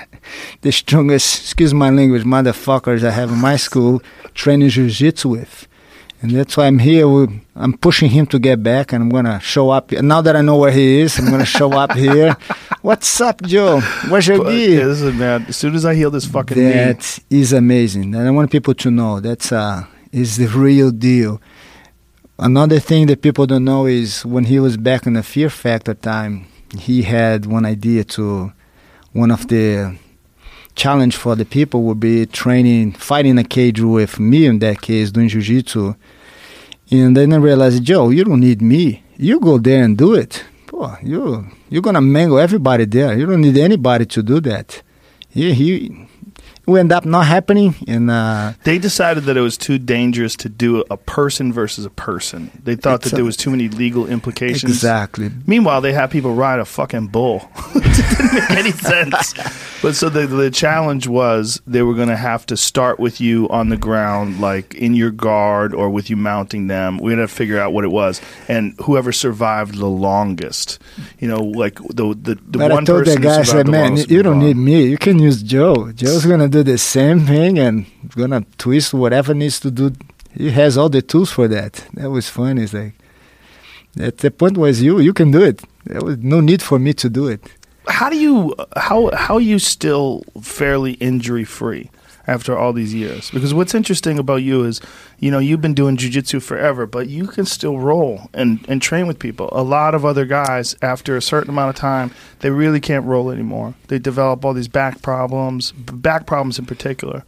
the strongest, excuse my language, motherfuckers I have in my school training Jiu-Jitsu with. And that's why I'm here. We, I'm pushing him to get back, and I'm going to show up. Now that I know where he is, I'm going to show up here. What's up, Joe? Where's your But, gi? yeah, this is, man, as soon as I heal this fucking knee. That is amazing. And I want people to know that's uh, is the real deal. Another thing that people don't know is when he was back in the Fear Factor time, he had one idea to, one of the challenge for the people would be training, fighting a cage with me in that case, doing jiu-jitsu. And then I realized, Joe, you don't need me. You go there and do it. Boy, you, you're going to mangle everybody there. You don't need anybody to do that. He, he, it ended up not happening. And uh, They decided that it was too dangerous to do a person versus a person. They thought that there was too many legal implications. Exactly. Meanwhile, they had people ride a fucking bull. It didn't make any sense. But so the the challenge was they were going to have to start with you on the ground, like in your guard or with you mounting them. We had to figure out what it was, and whoever survived the longest, you know, like the the, the but one I told person the guy, I who said, survived the man, longest you would don't move need on. me. You can use Joe. Joe's going to do the same thing and going to twist whatever needs to do. He has all the tools for that. That was fun. It's like, at the point was you, you can do it. There was no need for me to do it. How do you how how are you still fairly injury free after all these years? Because what's interesting about you is, you know, you've been doing jiu-jitsu forever, but you can still roll and, and train with people. A lot of other guys, after a certain amount of time, they really can't roll anymore. They develop all these back problems, back problems in particular,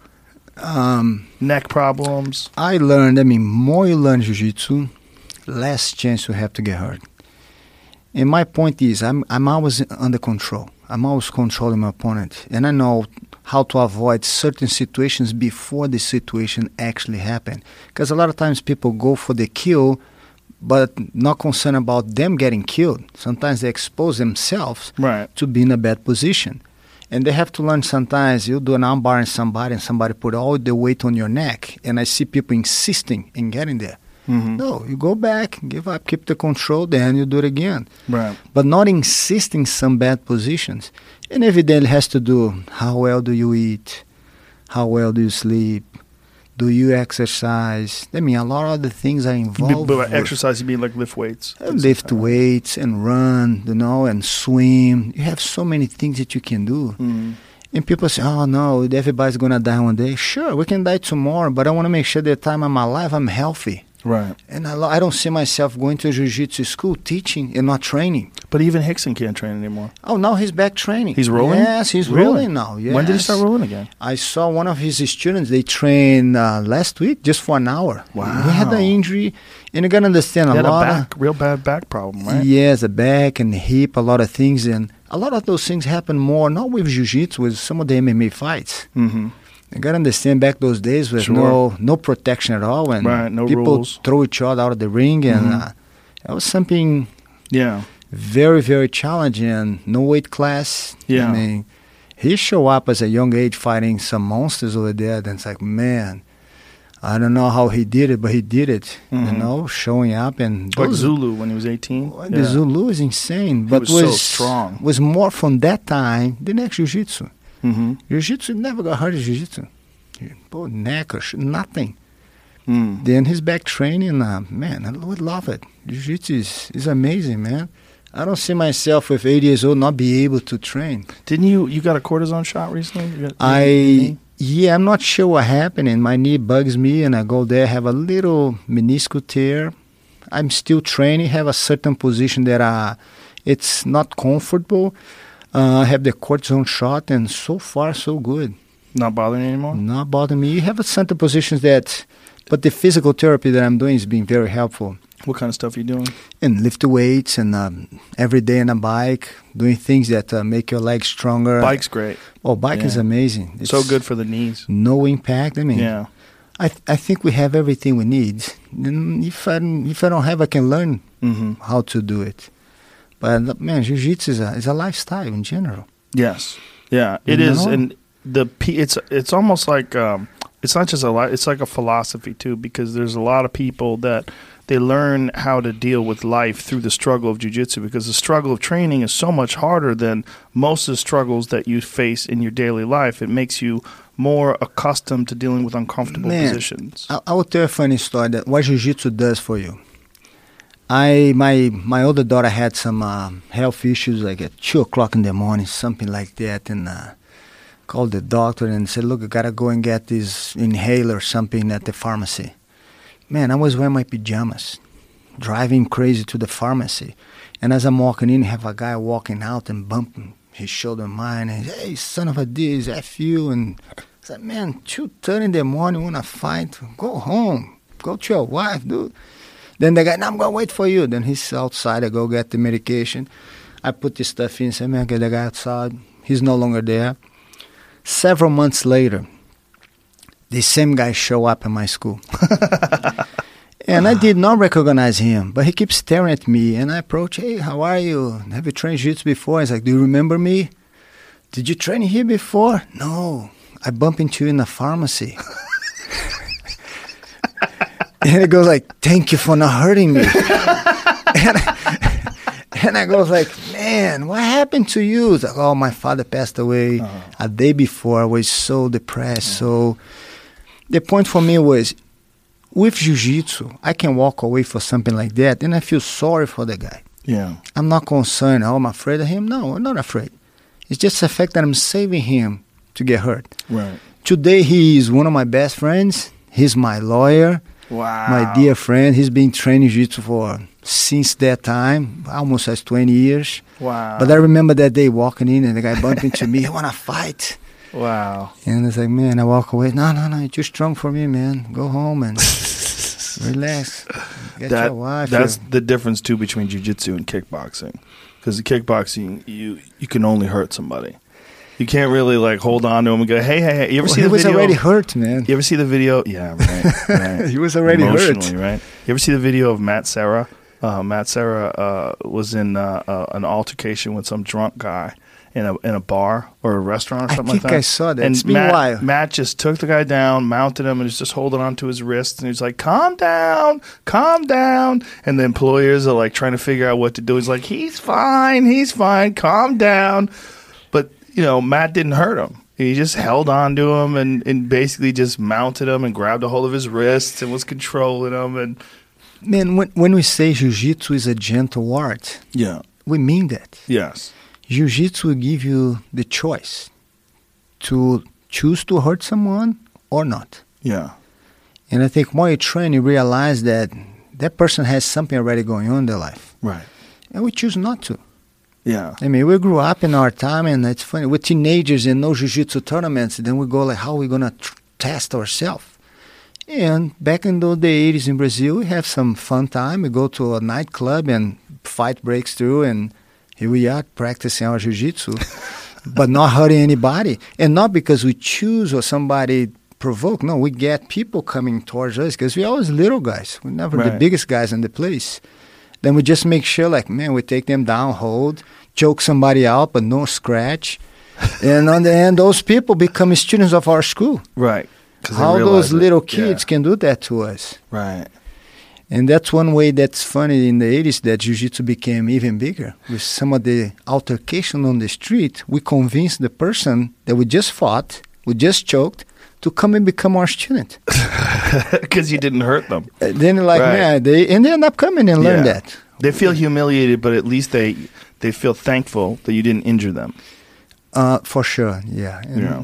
Um, neck problems. I learned, I mean, more you learn jiu-jitsu, less chance you have to get hurt. And my point is, I'm I'm always under control. I'm always controlling my opponent. And I know how to avoid certain situations before the situation actually happen. Because a lot of times people go for the kill, but not concerned about them getting killed. Sometimes they expose themselves Right. to be in a bad position. And they have to learn sometimes, you do an armbar on somebody and somebody put all the weight on your neck. And I see people insisting in getting there. Mm-hmm. No, you go back, give up, keep the control, then you do it again. Right. But not insisting in some bad positions. And evidently has to do how well do you eat, how well do you sleep, do you exercise. I mean, a lot of other things are involved. But by with- exercise, you mean like lift weights? uh, lift weights and run, you know, and swim. You have so many things that you can do. Mm. And people say, oh, no, everybody's going to die one day. Sure, we can die tomorrow, but I want to make sure that the time I'm alive, I'm healthy. Right. And I, lo- I don't see myself going to jiu-jitsu school, teaching and not training. But even Hickson can't train anymore. Oh, now he's back training. He's rolling? Yes, he's Really? rolling now. Yes. When did he start rolling again? I saw one of his students, they trained uh, last week just for an hour. Wow. He had an injury, and you got to understand He a had a lot back, real bad back problem, of... right? Yes, the back and the hip, a lot of things. And a lot of those things happen more, not with jiu-jitsu, with some of the M M A fights. Mm-hmm. You got to understand back those days with Sure. no no protection at all. And Right, no people rules. throw each other out of the ring. And Mhm. uh, that was something... Yeah. very, very challenging. No weight class. Yeah. I mean, he showed up as a young age fighting some monsters over there. And it's like, man, I don't know how he did it, but he did it. Mhm. You know, showing up and Like those- Zulu when he was eighteen. Oh, the Zulu is insane, He but was so strong. was more from that time than next jiu-jitsu. Mm-hmm. Jiu-jitsu never got hurt in jiu-jitsu. Both neck or sh- nothing. Mm. Then he's back training. Uh, man, I would love it. Jiu-jitsu is, is amazing, man. I don't see myself with eighty years old not be able to train. Didn't you? You got a cortisone shot recently? You got- I yeah, I'm not sure what happened, and my knee bugs me, and I go there, have a little meniscal tear. I'm still training, have a certain position that uh, it's not comfortable. Uh, I have the cortisone shot, and so far so good. Not bothering you anymore? Not bothering me. You have a certain positions that, but the physical therapy that I'm doing is being very helpful. What kind of stuff are you doing? And lift weights and um, every day on a bike, doing things that uh, make your legs stronger. Bike's great. Oh, bike Yeah. is amazing. It's So good for the knees. No impact. I mean, Yeah. I th- I think we have everything we need. And if I don't, if I don't have, I can learn Mm-hmm. how to do it. But man, jiu-jitsu is a is a lifestyle in general. Yes. Yeah, it You is, know? and the p- it's it's almost like um, it's not just a li- it's like a philosophy too, because there's a lot of people that they learn how to deal with life through the struggle of jiu-jitsu, because the struggle of training is so much harder than most of the struggles that you face in your daily life. It makes you more accustomed to dealing with uncomfortable Man, positions. I, I will tell you a funny story that what jiu-jitsu does for you. I my my older daughter had some uh, health issues like at two o'clock in the morning, something like that, and uh, called the doctor and said, "Look, I gotta go and get this inhaler or something at the pharmacy." Man, I was wearing my pajamas, driving crazy to the pharmacy, and as I'm walking in, have a guy walking out and bumping his shoulder mine, and hey, son of a this, F you, and I said, "Man, two thirty in the morning, wanna fight? Go home, go to your wife, dude." Then the guy, no, I'm going to wait for you. Then he's outside. I go get the medication. I put this stuff in. Say, man, get the guy outside. He's no longer there. Several months later, the same guy show up in my school. And I did not recognize him, but he keeps staring at me. And I approach, hey, how are you? Have you trained jiu-jitsu before? He's like, do you remember me? Did you train here before? No, I bumped into you in the pharmacy. And he goes like, thank you for not hurting me. and, I, and I goes like, man, what happened to you? He's like, oh, my father passed away uh-huh. a day before. I was so depressed. Uh-huh. So the point for me was, with jiu-jitsu, I can walk away for something like that, and I feel sorry for the guy. Yeah. I'm not concerned. Oh, I'm afraid of him. No, I'm not afraid. It's just the fact that I'm saving him to get hurt. Right. Today, he is one of my best friends. He's my lawyer. Wow. My dear friend, he's been training jiu-jitsu for since that time, almost as twenty years. Wow. But I remember that day walking in and the guy bumped into me, I want to fight. Wow. And it's like, man, I walk away. No, no, no, you're too strong for me, man. Go home and relax. Get that, your wife. That's here. the difference, too, between jiu-jitsu and kickboxing. Because the kickboxing, you, you can only hurt somebody. You can't really like hold on to him and go, hey, hey, hey. You ever well, see he the was video? already hurt, man. You ever see the video? Yeah, right. right. He was already Emotionally, hurt. right? You ever see the video of Matt Serra? Uh, Matt Serra uh, was in uh, uh, an altercation with some drunk guy in a in a bar or a restaurant or something I think like that. I saw that. And It's been Matt, a while. Matt just took the guy down, mounted him, and was just holding on to his wrist. And he was like, calm down, calm down. And the employers are like trying to figure out what to do. He's like, he's fine, he's fine, calm down. But, you know, Matt didn't hurt him. He just held on to him and, and basically just mounted him and grabbed a hold of his wrists and was controlling him. And Man, when, when we say jiu-jitsu is a gentle art, yeah, we mean that. yes, Jiu-jitsu will give you the choice to choose to hurt someone or not. yeah, And I think more you train, you realize that that person has something already going on in their life. Right. And we choose not to. Yeah. I mean, we grew up in our time, and it's funny, with teenagers and no jiu-jitsu tournaments, then we go like, how are we going to tr- test ourselves? And back in the eighties in Brazil, we have some fun time. We go to a nightclub and fight breaks through, and here we are practicing our jiu-jitsu, but not hurting anybody. And not because we choose or somebody provoke. No, we get people coming towards us because we're always little guys. We're never Right. the biggest guys in the place. Then we just make sure, like, man, we take them down, hold, choke somebody out, but no scratch. And on the end, those people become students of our school. Right. 'Cause they How realize those it. little kids Yeah. can do that to us. Right. And that's one way that's funny in the eighties that jiu-jitsu became even bigger. With some of the altercation on the street, we convinced the person that we just fought, we just choked, to come and become our student. Because you didn't hurt them. Uh, then like, Right. man, they, and they end up coming and learn Yeah. that. They feel humiliated, but at least they they feel thankful that you didn't injure them. Uh, for sure, yeah. And Yeah.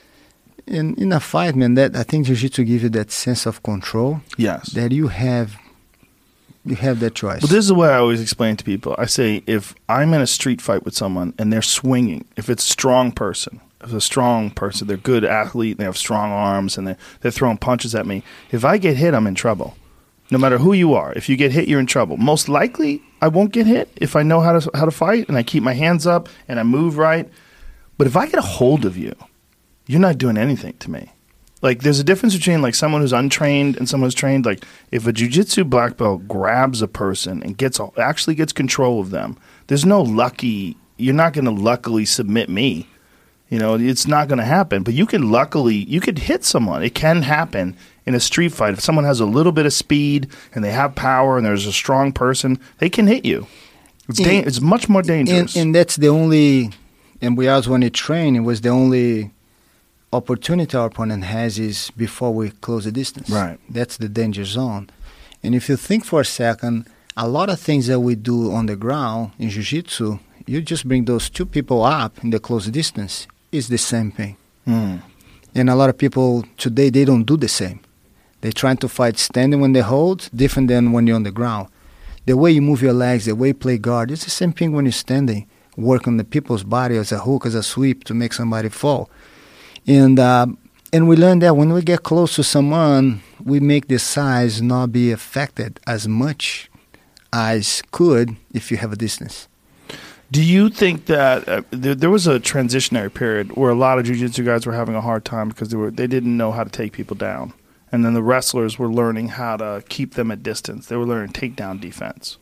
in, in a fight, man, that I think jiu-jitsu gives you that sense of control Yes. that you have you have that choice. But this is what I always explain to people. I say, if I'm in a street fight with someone and they're swinging, if it's a strong person, if it's a strong person, they're a good athlete, they have strong arms, and they're, they're throwing punches at me. If I get hit, I'm in trouble. No matter who you are, if you get hit, you're in trouble. Most likely, I won't get hit if I know how to how to fight and I keep my hands up and I move right. But if I get a hold of you, you're not doing anything to me. Like, there's a difference between, like, someone who's untrained and someone who's trained. Like, if a jiu-jitsu black belt grabs a person and gets actually gets control of them, there's no lucky – you're not going to luckily submit me. You know, it's not going to happen. But you can luckily – you could hit someone. It can happen in a street fight. If someone has a little bit of speed and they have power and there's a strong person, they can hit you. It's, da- it's much more dangerous. And, and that's the only – and we always, when you train, it was the only – opportunity our opponent has is before we close the distance. Right. That's the danger zone. And if you think for a second, a lot of things that we do on the ground in jiu-jitsu, you just bring those two people up in the close distance, is the same thing. Mm. And a lot of people today, they don't do the same. They're trying to fight standing when they hold, different than when you're on the ground. The way you move your legs, the way you play guard, it's the same thing when you're standing. Work on the people's body as a hook, as a sweep to make somebody fall. And uh, and we learn that when we get close to someone, we make the size not be affected as much as could if you have a distance. Do you think that uh, there, there was a transitionary period where a lot of jiu-jitsu guys were having a hard time because they were they didn't know how to take people down, and then the wrestlers were learning how to keep them at distance? They were learning takedown defense.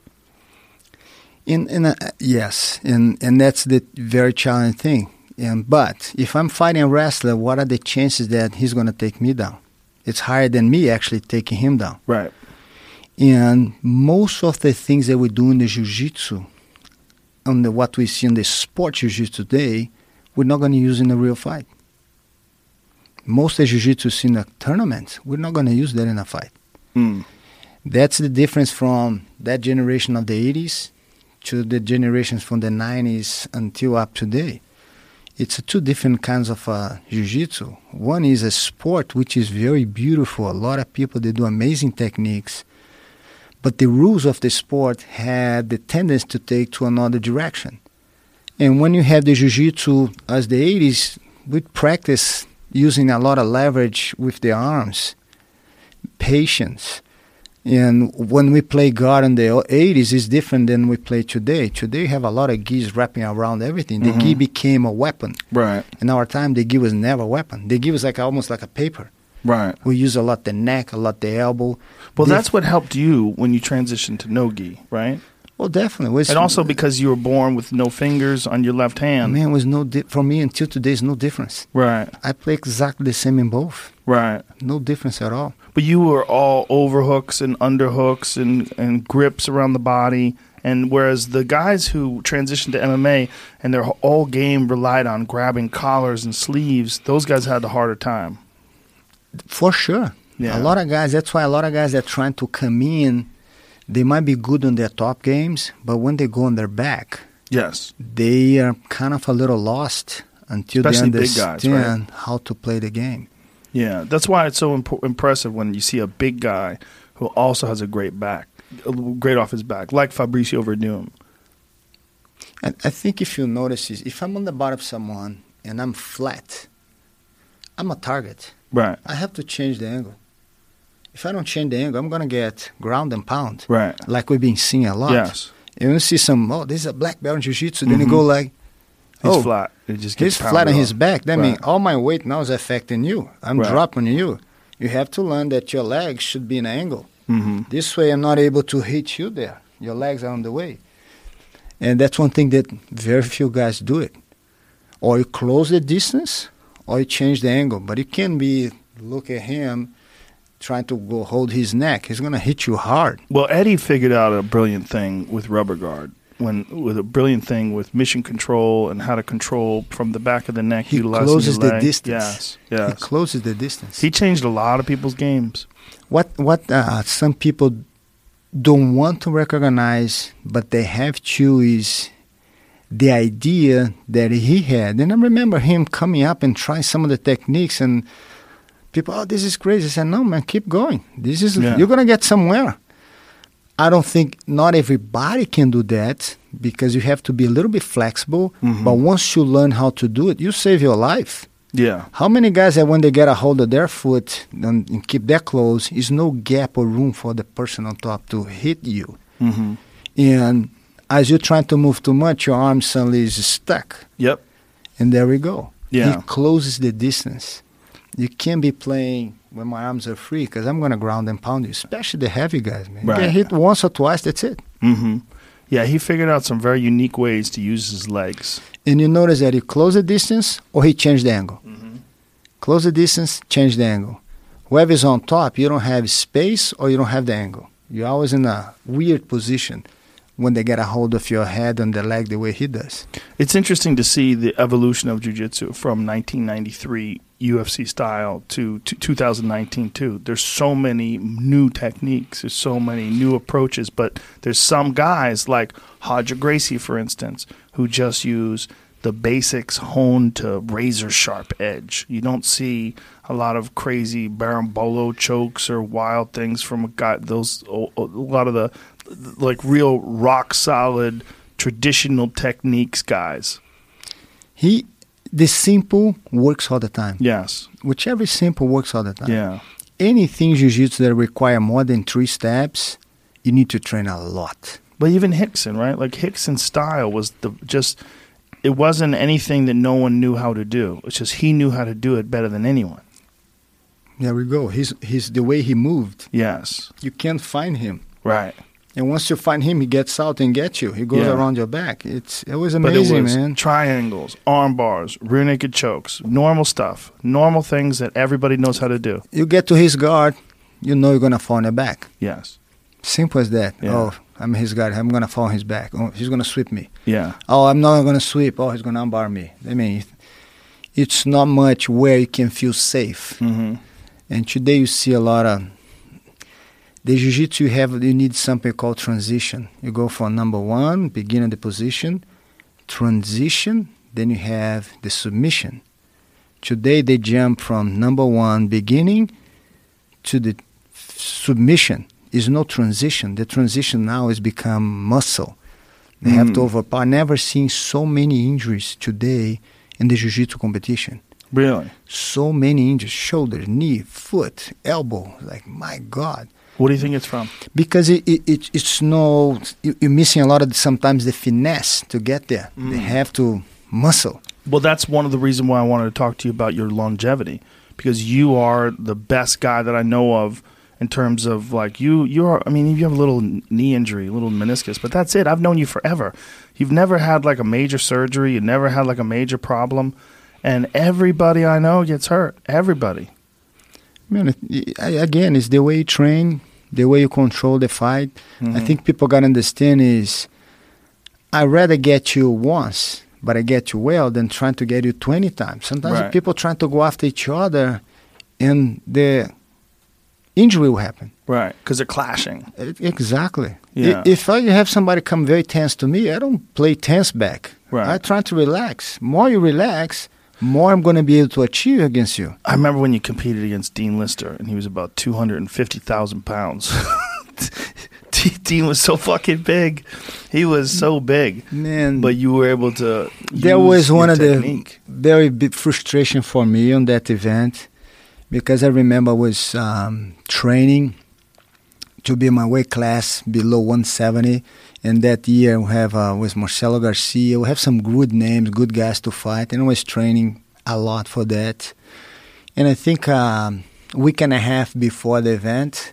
In in a, yes, and and that's the very challenging thing. And, but if I'm fighting a wrestler, what are the chances that he's going to take me down? It's higher than me actually taking him down. Right. And most of the things that we do in the jiu-jitsu, on the, what we see in the sport jiu-jitsu today, we're not going to use in a real fight. Most of the jiu-jitsu in a tournament, we're not going to use that in a fight. Mm. That's the difference from that generation of the eighties to the generations from the nineties until up today. It's two different kinds of uh, jiu-jitsu. One is a sport which is very beautiful. A lot of people, they do amazing techniques. But the rules of the sport had the tendency to take to another direction. And when you have the jiu-jitsu as the eighties, we practice using a lot of leverage with the arms, patience. And when we play guard in the eighties, it's different than we play today. Today, you have a lot of gis wrapping around everything. The Mm-hmm. gi became a weapon. Right. In our time, the gi was never a weapon. The gi was like almost like a paper. Right. We use a lot the neck, a lot the elbow. Well, Dif- that's what helped you when you transitioned to no-gi, right? Well, definitely. It's, And also because you were born with no fingers on your left hand. man, was no di- for me until today is no difference. Right. I play exactly the same in both. Right. No difference at all. But you were all overhooks and underhooks and, and grips around the body. And whereas the guys who transitioned to M M A and their whole game relied on grabbing collars and sleeves, those guys had the harder time. For sure. Yeah. A lot of guys, that's why a lot of guys that are trying to come in, they might be good on their top games, but when they go on their back, Yes. they are kind of a little lost until Especially they big guys, understand right? how to play the game. Yeah, that's why it's so imp- impressive when you see a big guy who also has a great back, great off his back, like Fabricio Verdum. And I think if you notice is, if I'm on the bottom of someone and I'm flat, I'm a target. Right. I have to change the angle. If I don't change the angle, I'm going to get ground and pound. Right. Like we've been seeing a lot. Yes. And you see some, oh, this is a black belt in jiu-jitsu. Then Mhm. you go like, He's oh, flat. It just he's gets flat on pounded his off. back. That Right. means all my weight now is affecting you. I'm Right. dropping you. You have to learn that your legs should be in an angle. Mhm. This way I'm not able to hit you there. Your legs are on the way. And that's one thing that very few guys do it. Or you close the distance or you change the angle. But you can't be, look at him trying to go hold his neck. He's going to hit you hard. Well, Eddie figured out a brilliant thing with rubber guard. When with a brilliant thing with mission control and how to control from the back of the neck, He utilizing closes your the leg. distance. Yes, He yes. closes the distance. He changed a lot of people's games. What what uh, some people don't want to recognize, but they have to, is the idea that he had. And I remember him coming up and trying some of the techniques, and people, oh, this is crazy. I said, no, man, keep going. This is Yeah. You're gonna get somewhere. I don't think not everybody can do that because you have to be a little bit flexible. Mhm. But once you learn how to do it, you save your life. Yeah. How many guys that when they get a hold of their foot and, and keep that close, is no gap or room for the person on top to hit you. Mm-hmm. And as you're trying to move too much, your arm suddenly is stuck. Yep. And there we go. Yeah. He closes the distance. You can't be playing when my arms are free because I'm going to ground and pound you, especially the heavy guys, man. Right. You get hit once or twice, that's it. Mm-hmm. Yeah, he figured out some very unique ways to use his legs. And you notice that he close the distance or he changed the angle. Mm-hmm. Close the distance, change the angle. Whoever is on top, you don't have space or you don't have the angle. You're always in a weird position when they get a hold of your head and the leg the way he does. It's interesting to see the evolution of jiu-jitsu from nineteen ninety-three U F C style to, to two thousand nineteen too. There's so many new techniques. There's so many new approaches. But there's some guys like Roger Gracie, for instance, who just use the basics honed to razor-sharp edge. You don't see a lot of crazy berimbolo chokes or wild things from a guy. Those a lot of the like real rock-solid traditional techniques guys. He, the simple works all the time. Yes. Whichever is simple works all the time. Yeah. Anything jiu-jitsu that require more than three steps, you need to train a lot. But even Hickson, right? Like Hickson's style was the just. It wasn't anything that no one knew how to do. It's just he knew how to do it better than anyone. There we go. He's, he's the way he moved. Yes. You can't find him. Right. And once you find him, he gets out and gets you. He goes Yeah. around your back. It's It was But amazing, it was man. triangles, arm bars, rear naked chokes, normal stuff, normal things that everybody knows how to do. You get to his guard, you know you're going to fall on the back. Yes. Simple as that. Yeah. Oh, I'm his guard. I'm going to fall on his back. Oh, he's going to sweep me. Yeah. Oh, I'm not going to sweep. Oh, he's going to unbar me. I mean, it's not much where you can feel safe. Mm-hmm. And today you see a lot of the jiu-jitsu. You have you need something called transition. You go from number one, beginning the position, transition. Then you have the submission. Today they jump from number one, beginning, to the f- submission. Is no transition. The transition now has become muscle. They have to Mm. overpower. Never seen so many injuries today in the jiu-jitsu competition. Really? So many injuries, shoulder, knee, foot, elbow. Like, my God. What do you think it's from? Because it, it, it it's no, you- you're missing a lot of the, sometimes the finesse to get there. Mm. They have to muscle. Well, that's one of the reasons why I wanted to talk to you about your longevity, because you are the best guy that I know of in terms of like you. You're, I mean, you have a little knee injury, a little meniscus, but that's it. I've known you forever. You've never had like a major surgery. You never had like a major problem, and everybody I know gets hurt. Everybody. Man, it, I- again, it's the way you train, the way you control the fight. I Mhm. think people got to understand is I'd rather get you once, but I get you well, than trying to get you twenty times. Sometimes Right. people trying to go after each other, and the injury will happen. Right, because they're clashing. E- Exactly. Yeah. I- If I have somebody come very tense to me, I don't play tense back. Right. I try to relax. More you relax, more I'm going to be able to achieve against you. I remember when you competed against Dean Lister, and he was about two hundred fifty thousand pounds. Dean was so fucking big. He was so big. Man. But you were able to There use was one your of technique. the very big frustration for me on that event, because I remember I was um, training to be my weight class below one seventy. And that year we have uh, with Marcelo Garcia. We have some good names, good guys to fight. And I was training a lot for that. And I think um, a week and a half before the event,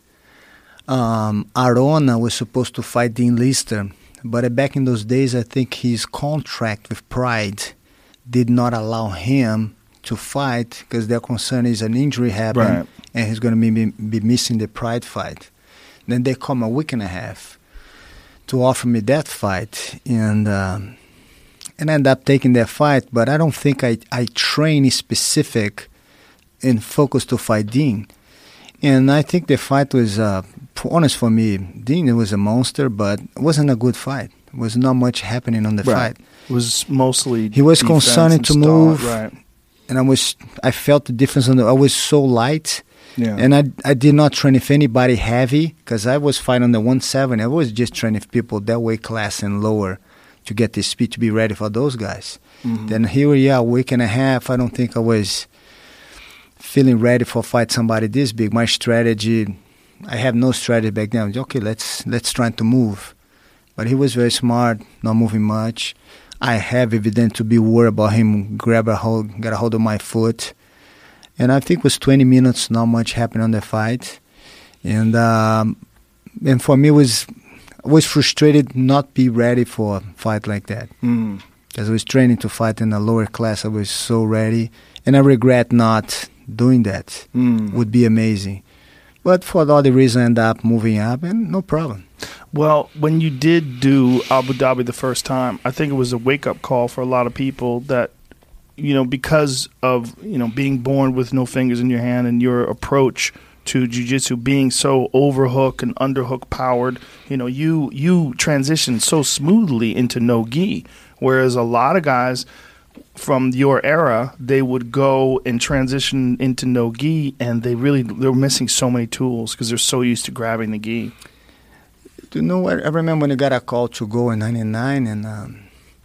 um, Arona was supposed to fight Dean Lister. But uh, back in those days, I think his contract with Pride did not allow him to fight because their concern is an injury happened Right. and he's going to be, be missing the Pride fight. Then they come a week and a half to offer me that fight, and um, and I ended up taking that fight. But I don't think I I train specific and focus to fight Dean. And I think the fight was, uh, honest for me, Dean was a monster, but it wasn't a good fight. There was not much happening on the Right. fight. It was mostly He was defense concerned and to stall, move. Right. And I was I felt the difference. On the, I was so light. Yeah. And I, I did not train with anybody heavy because I was fighting on the one seventy. I was just training with people that weight class and lower to get the speed to be ready for those guys. Mhm. Then here we are, a week and a half. I don't think I was feeling ready for fight somebody this big. My strategy, I have no strategy back then. I was, okay, let's let's try to move. But he was very smart, not moving much. I have evidence to be worried about him grab a hold, get a hold of my foot. And I think it was twenty minutes, not much happened on the fight. And um, and for me, it was I was frustrated not be ready for a fight like that. Mm. Because I was training to fight in a lower class. I was so ready. And I regret not doing that. Mm. Would be amazing. But for the other reason, I ended up moving up, and no problem. Well, when you did do Abu Dhabi the first time, I think it was a wake-up call for a lot of people that, you know, because of, you know, being born with no fingers in your hand and your approach to jiu-jitsu being so overhook and underhook powered, you know, you you transitioned so smoothly into no-gi, whereas a lot of guys from your era, they would go and transition into no-gi, and they really, they're missing so many tools because they're so used to grabbing the gi. Do you know what? I remember when I got a call to go in ninety-nine, and um,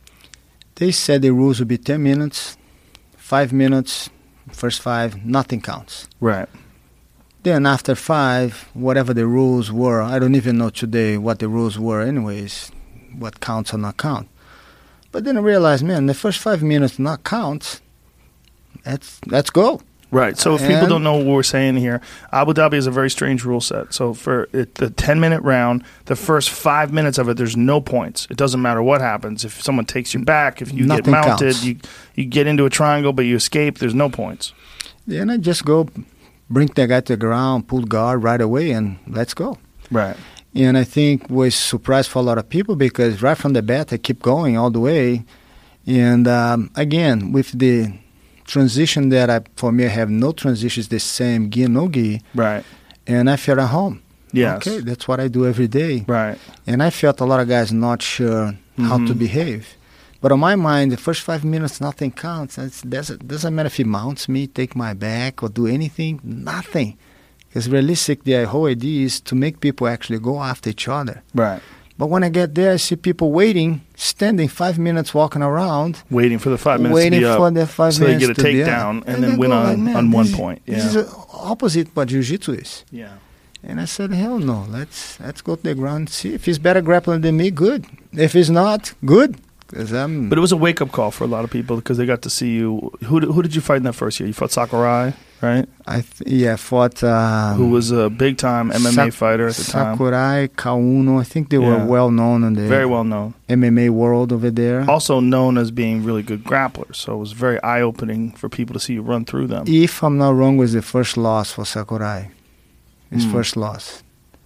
they said the rules would be ten minutes, five minutes, first five, nothing counts. Right. Then after five, whatever the rules were, I don't even know today what the rules were anyways, what counts or not count. But then I realized, man, the first five minutes not count, let's, let's go. Right. So if And- people don't know what we're saying here, Abu Dhabi is a very strange rule set. So for it, the ten-minute round, the first five minutes of it, there's no points. It doesn't matter what happens. If someone takes you back, if you Nothing get mounted, counts. you you get into a triangle, but you escape, there's no points. Then I just go bring the guy to the ground, pull guard right away, and let's go. Right. And I think was surprised for a lot of people because right from the bat, I keep going all the way. And um, again, with the transition that I, for me, I have no transitions, the same gi, no gi, Right. and I felt at home. Yes. Okay, that's what I do every day. Right. And I felt a lot of guys not sure how to Mhm. behave. But on my mind, the first five minutes, nothing counts. It doesn't, doesn't matter if he mounts me, take my back, or do anything, nothing. Because realistically, the whole idea is to make people actually go after each other. Right. But when I get there, I see people waiting, standing five minutes, walking around, Waiting for the five minutes waiting to be up. for the five so they minutes get a to be takedown up. and then I win go on, like, man, on one this- point. This Yeah. is opposite what jiu-jitsu is. Yeah. And I said, hell no, let's let's go to the ground and see. If he's better grappling than me, good. If he's not, good. 'Cause I'm, But it was a wake-up call for a lot of people because they got to see you. Who did, who did you fight in that first year? You fought Sakurai, right? I th- yeah, fought... Um, Who was a big-time M M A Sak- fighter at the time. Sakurai, Kauno. I think they Yeah. were well known in the Very well known. M M A world over there. Also known as being really good grapplers. So it was very eye-opening for people to see you run through them. If I'm not wrong, was the first loss for Sakurai. His Mm. first loss.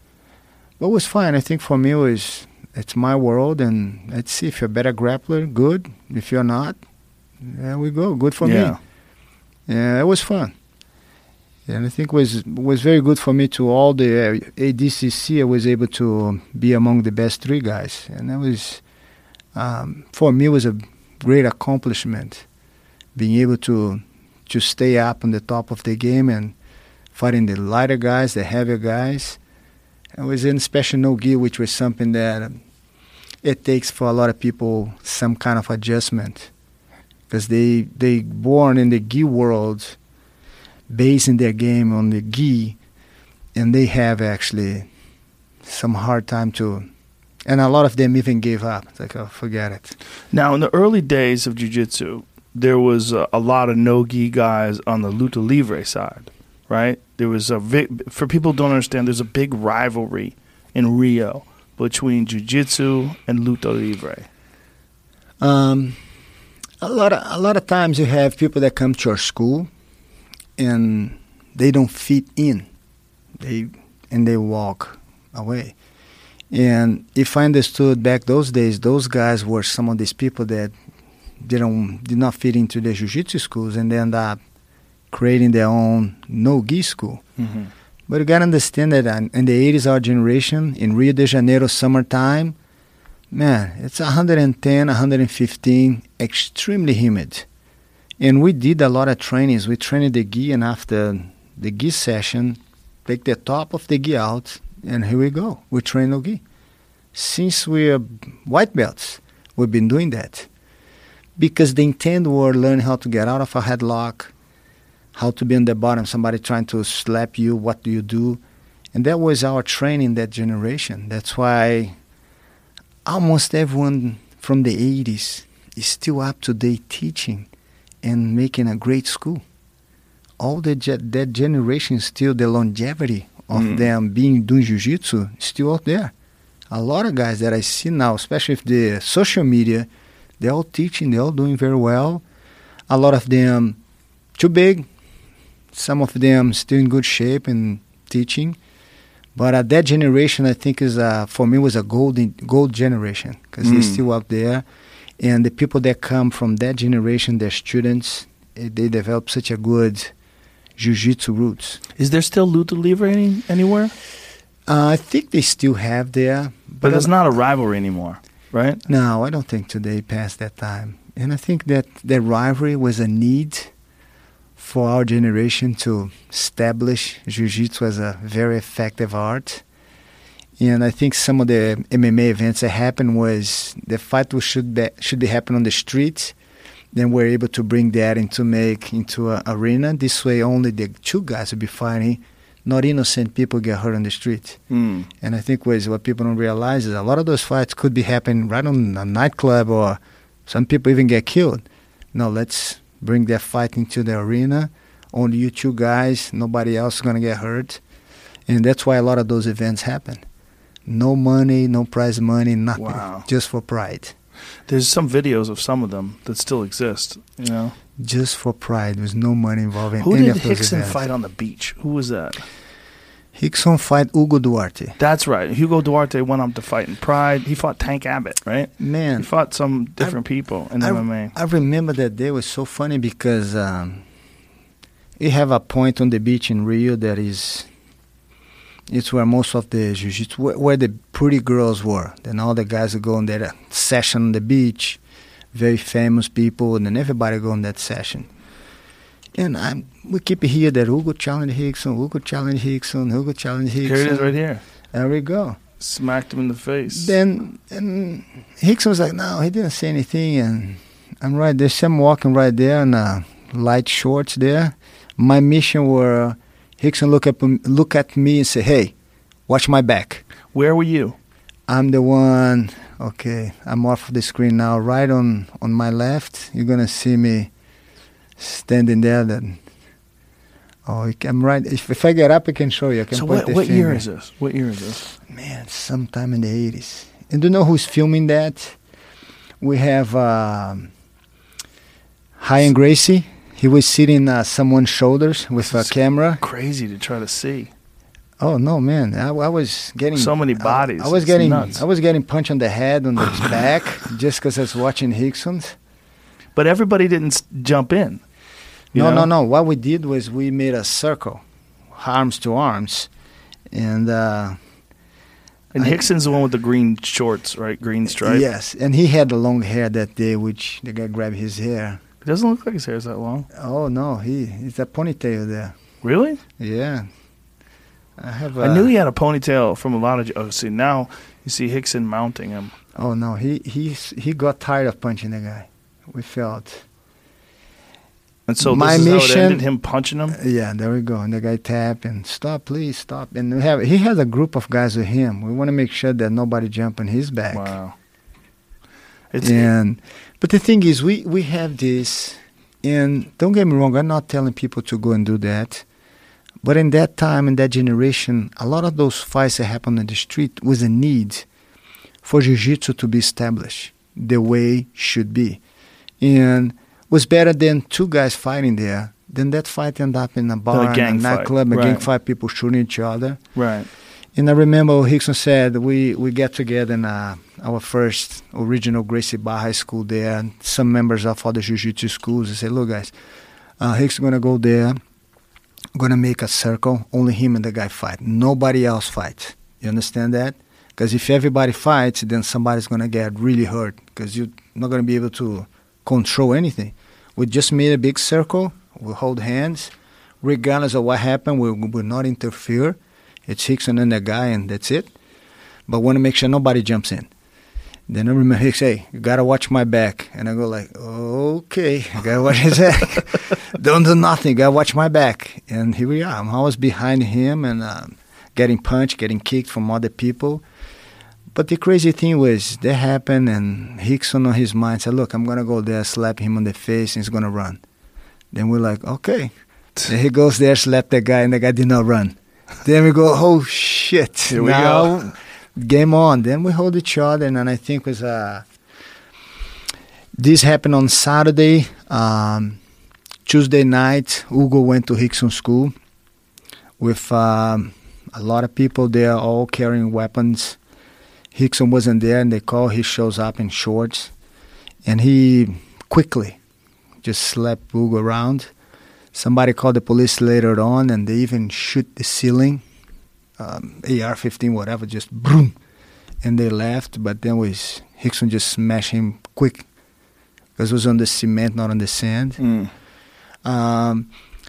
But it was fine. I think for me, it was, it's my world, and let's see if you're a better grappler, good. If you're not, there we go. Good for Yeah. me. Yeah, it was fun. And I think it was was very good for me to all the uh, A D C C. I was able to be among the best three guys, and that was um, for me was a great accomplishment being able to to stay up on the top of the game and fighting the lighter guys, the heavier guys. I was in special no-gi, which was something that um, it takes for a lot of people some kind of adjustment, because they they born in the gi world, basing their game on the gi, and they have actually some hard time to, and a lot of them even gave up. It's like, oh, forget it. Now, in the early days of jiu-jitsu, there was a, a lot of no-gi guys on the luta livre side, right? There was a vi- for people who don't understand, there's a big rivalry in Rio between jiu-jitsu and luta livre. Um, a lot of a lot of times you have people that come to our school and they don't fit in, they and they walk away. And if I understood back those days, those guys were some of these people that didn't did not fit into the jiu-jitsu schools, and they end up creating their own no-gi school. Mm-hmm. But you gotta understand that in the eighties, our generation, in Rio de Janeiro summertime, man, it's one hundred ten, one hundred fifteen, extremely humid. And we did a lot of trainings. We trained the gi, and after the gi session, take the top of the gi out, and here we go. We train no gi. Since we're white belts, we've been doing that. Because the intent was learn how to get out of a headlock, how to be on the bottom, somebody trying to slap you, what do you do? And that was our training, that generation. That's why almost everyone from the eighties is still up to date teaching and making a great school. All the ge- that generation, still the longevity of mm. them being doing jiu-jitsu still out there. A lot of guys that I see now, especially with the social media, they're all teaching, they're all doing very well. A lot of them too big, some of them still in good shape and teaching. But uh, that generation, I think, is uh, for me was a golden gold generation, because mm. they're still out there. And the people that come from that generation, their students, they develop such a good jiu-jitsu roots. Is there still luta livre any, anywhere? Uh, I think they still have there. But, but it's not a rivalry anymore, right? No, I don't think today past that time. And I think that that rivalry was a need for our generation to establish jiu-jitsu as a very effective art. And I think some of the M M A events that happened was the fight should be, should be happening on the street. Then we're able to bring that into make into an arena. This way only the two guys will be fighting. Not innocent people get hurt on the street. Mm. And I think was what people don't realize is a lot of those fights could be happening right on a nightclub, or some people even get killed. No, let's bring that fight into the arena. Only you two guys, nobody else is going to get hurt. And that's why a lot of those events happen. No money, no prize money, nothing. Wow. Just for pride. There's some videos of some of them that still exist, you know? Just for pride. There's no money involved in Who any did of those Rickson events. fight on the beach? Who was that? Rickson fight Hugo Duarte. That's right. Hugo Duarte went up to fight in Pride. He fought Tank Abbott, right? Man. He fought some different I, people in I, M M A. I remember that day was so funny because um, we have a point on the beach in Rio that is, it's where most of the jiu-jitsu, where, where the pretty girls were. Then all the guys would go on that session on the beach, very famous people, and then everybody go on that session. And I'm, we keep hearing that Hugo challenged Rickson, Hugo challenged Rickson, Hugo challenged Rickson. Here it is right here. There we go. Smacked him in the face. Then and Rickson was like, no, he didn't say anything. And I'm right there. So I'm walking right there in uh, light shorts there. My mission were Rickson look at, look at me and say, hey, watch my back. Where were you? I'm the one, okay, I'm off the screen now. Right on, on my left, you're going to see me standing there. Then, oh, I'm right. If, if I get up, I can show you. I can so point what, the what finger. year is this? What year is this? Man, sometime in the eighties. And do you know who's filming that? We have um, Ryan Gracie. He was sitting on uh, someone's shoulders with a camera. Crazy to try to see. Oh no, man! I, I was getting so many bodies. I, I was it's getting, nuts. I was getting punched on the head, on the back, just because I was watching Rickson's. But everybody didn't s- jump in. No, know? no, no. What we did was we made a circle, arms to arms, and. Uh, and I, Rickson's the one with the green shorts, right? Green stripe. Yes, and he had the long hair that day, which the guy grabbed his hair. It doesn't look like his hair is that long. Oh no, he he's a ponytail there. Really? Yeah. I have. A, I knew he had a ponytail from a lot of. Oh, see now you see Rickson mounting him. Oh no, he he he got tired of punching the guy. We felt. And so My this is mission, how it ended, him punching him? Yeah, there we go. And the guy tapped and stop, please, stop. And we have he has a group of guys with him. We want to make sure that nobody jump on his back. Wow. It's, and but the thing is, we, we have this, and don't get me wrong, I'm not telling people to go and do that. But in that time, in that generation, a lot of those fights that happened on the street was a need for jiu-jitsu to be established the way should be. And was better than two guys fighting there. Then that fight ended up in a bar, a gang in a nightclub, fight. a Right. gang fight, people shooting each other. Right. And I remember Rickson said we, we get together in uh, our first original Gracie Bar High School there, and some members of other jiu-jitsu schools. They said, look, guys, uh, Rickson's going to go there, going to make a circle, only him and the guy fight. Nobody else fights. You understand that? Because if everybody fights, then somebody's going to get really hurt because you're not going to be able to control anything. We just made a big circle. We hold hands. Regardless of what happened, we will not interfere. It's Rickson and the guy, and that's it. But want to make sure nobody jumps in. Then I remember he say, you got to watch my back. And I go like, okay, I got to watch his back. Don't do nothing, got to watch my back. And here we are. I'm always behind him and uh, getting punched, getting kicked from other people. But the crazy thing was, that happened, and Rickson on his mind said, look, I'm going to go there, slap him on the face, and he's going to run. Then we're like, okay. Then he goes there, slap the guy, and the guy did not run. Then we go, oh, shit. Here we now, go. Game on. Then we hold each other, and then I think it was, uh, this happened on Saturday. Um, Tuesday night, Hugo went to Rickson school with um, a lot of people there, all carrying weapons. Rickson wasn't there, and they call. He shows up in shorts, and he quickly just slapped Hugo around. Somebody called the police later on, and they even shoot the ceiling, um, A R fifteen, whatever, just boom, and they left. But then was Rickson just smashed him quick because it was on the cement, not on the sand. Mm. Um,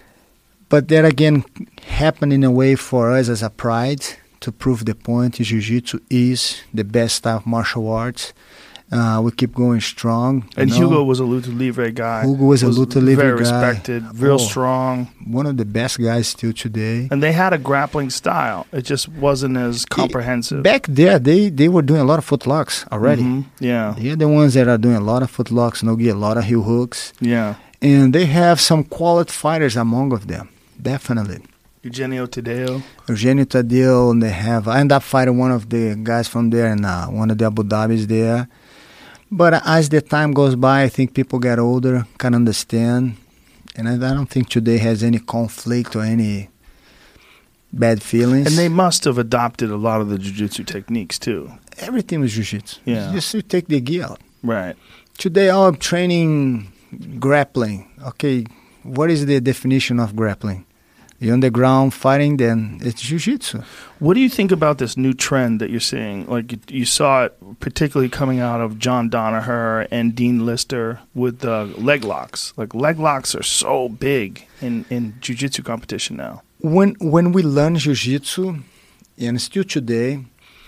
but that again happened in a way for us as a pride. To prove the point, Jiu-Jitsu is the best style of martial arts. Uh, we keep going strong. And know. Hugo was a Luta Livre guy. Hugo was a Luta Livre very guy. Very respected, real Oh. strong. One of the best guys still today. And they had a grappling style. It just wasn't as comprehensive. Back there, they, they were doing a lot of footlocks already. Mhm. Yeah. They're the ones that are doing a lot of footlocks, no-gi, a lot of heel hooks. Yeah. And they have some quality fighters among of them, definitely. Eugenio Tadeo. Eugenio Tadeo, and they have, I ended up fighting one of the guys from there and uh, one of the Abu Dhabis there. But as the time goes by, I think people get older, can understand. And I, I don't think today has any conflict or any bad feelings. And they must have adopted a lot of the jiu-jitsu techniques too. Everything was jiu-jitsu. Yeah. Just you take the gi out. Right. Today, oh, I'm training grappling. Okay, what is the definition of grappling? You're on the ground fighting, then it's jiu-jitsu. What do you think about this new trend that you're seeing? Like you, you saw it particularly coming out of John Danaher and Dean Lister with uh, leg locks. Like leg locks are so big in, in jiu-jitsu competition now. When when we learn jiu-jitsu, and still today,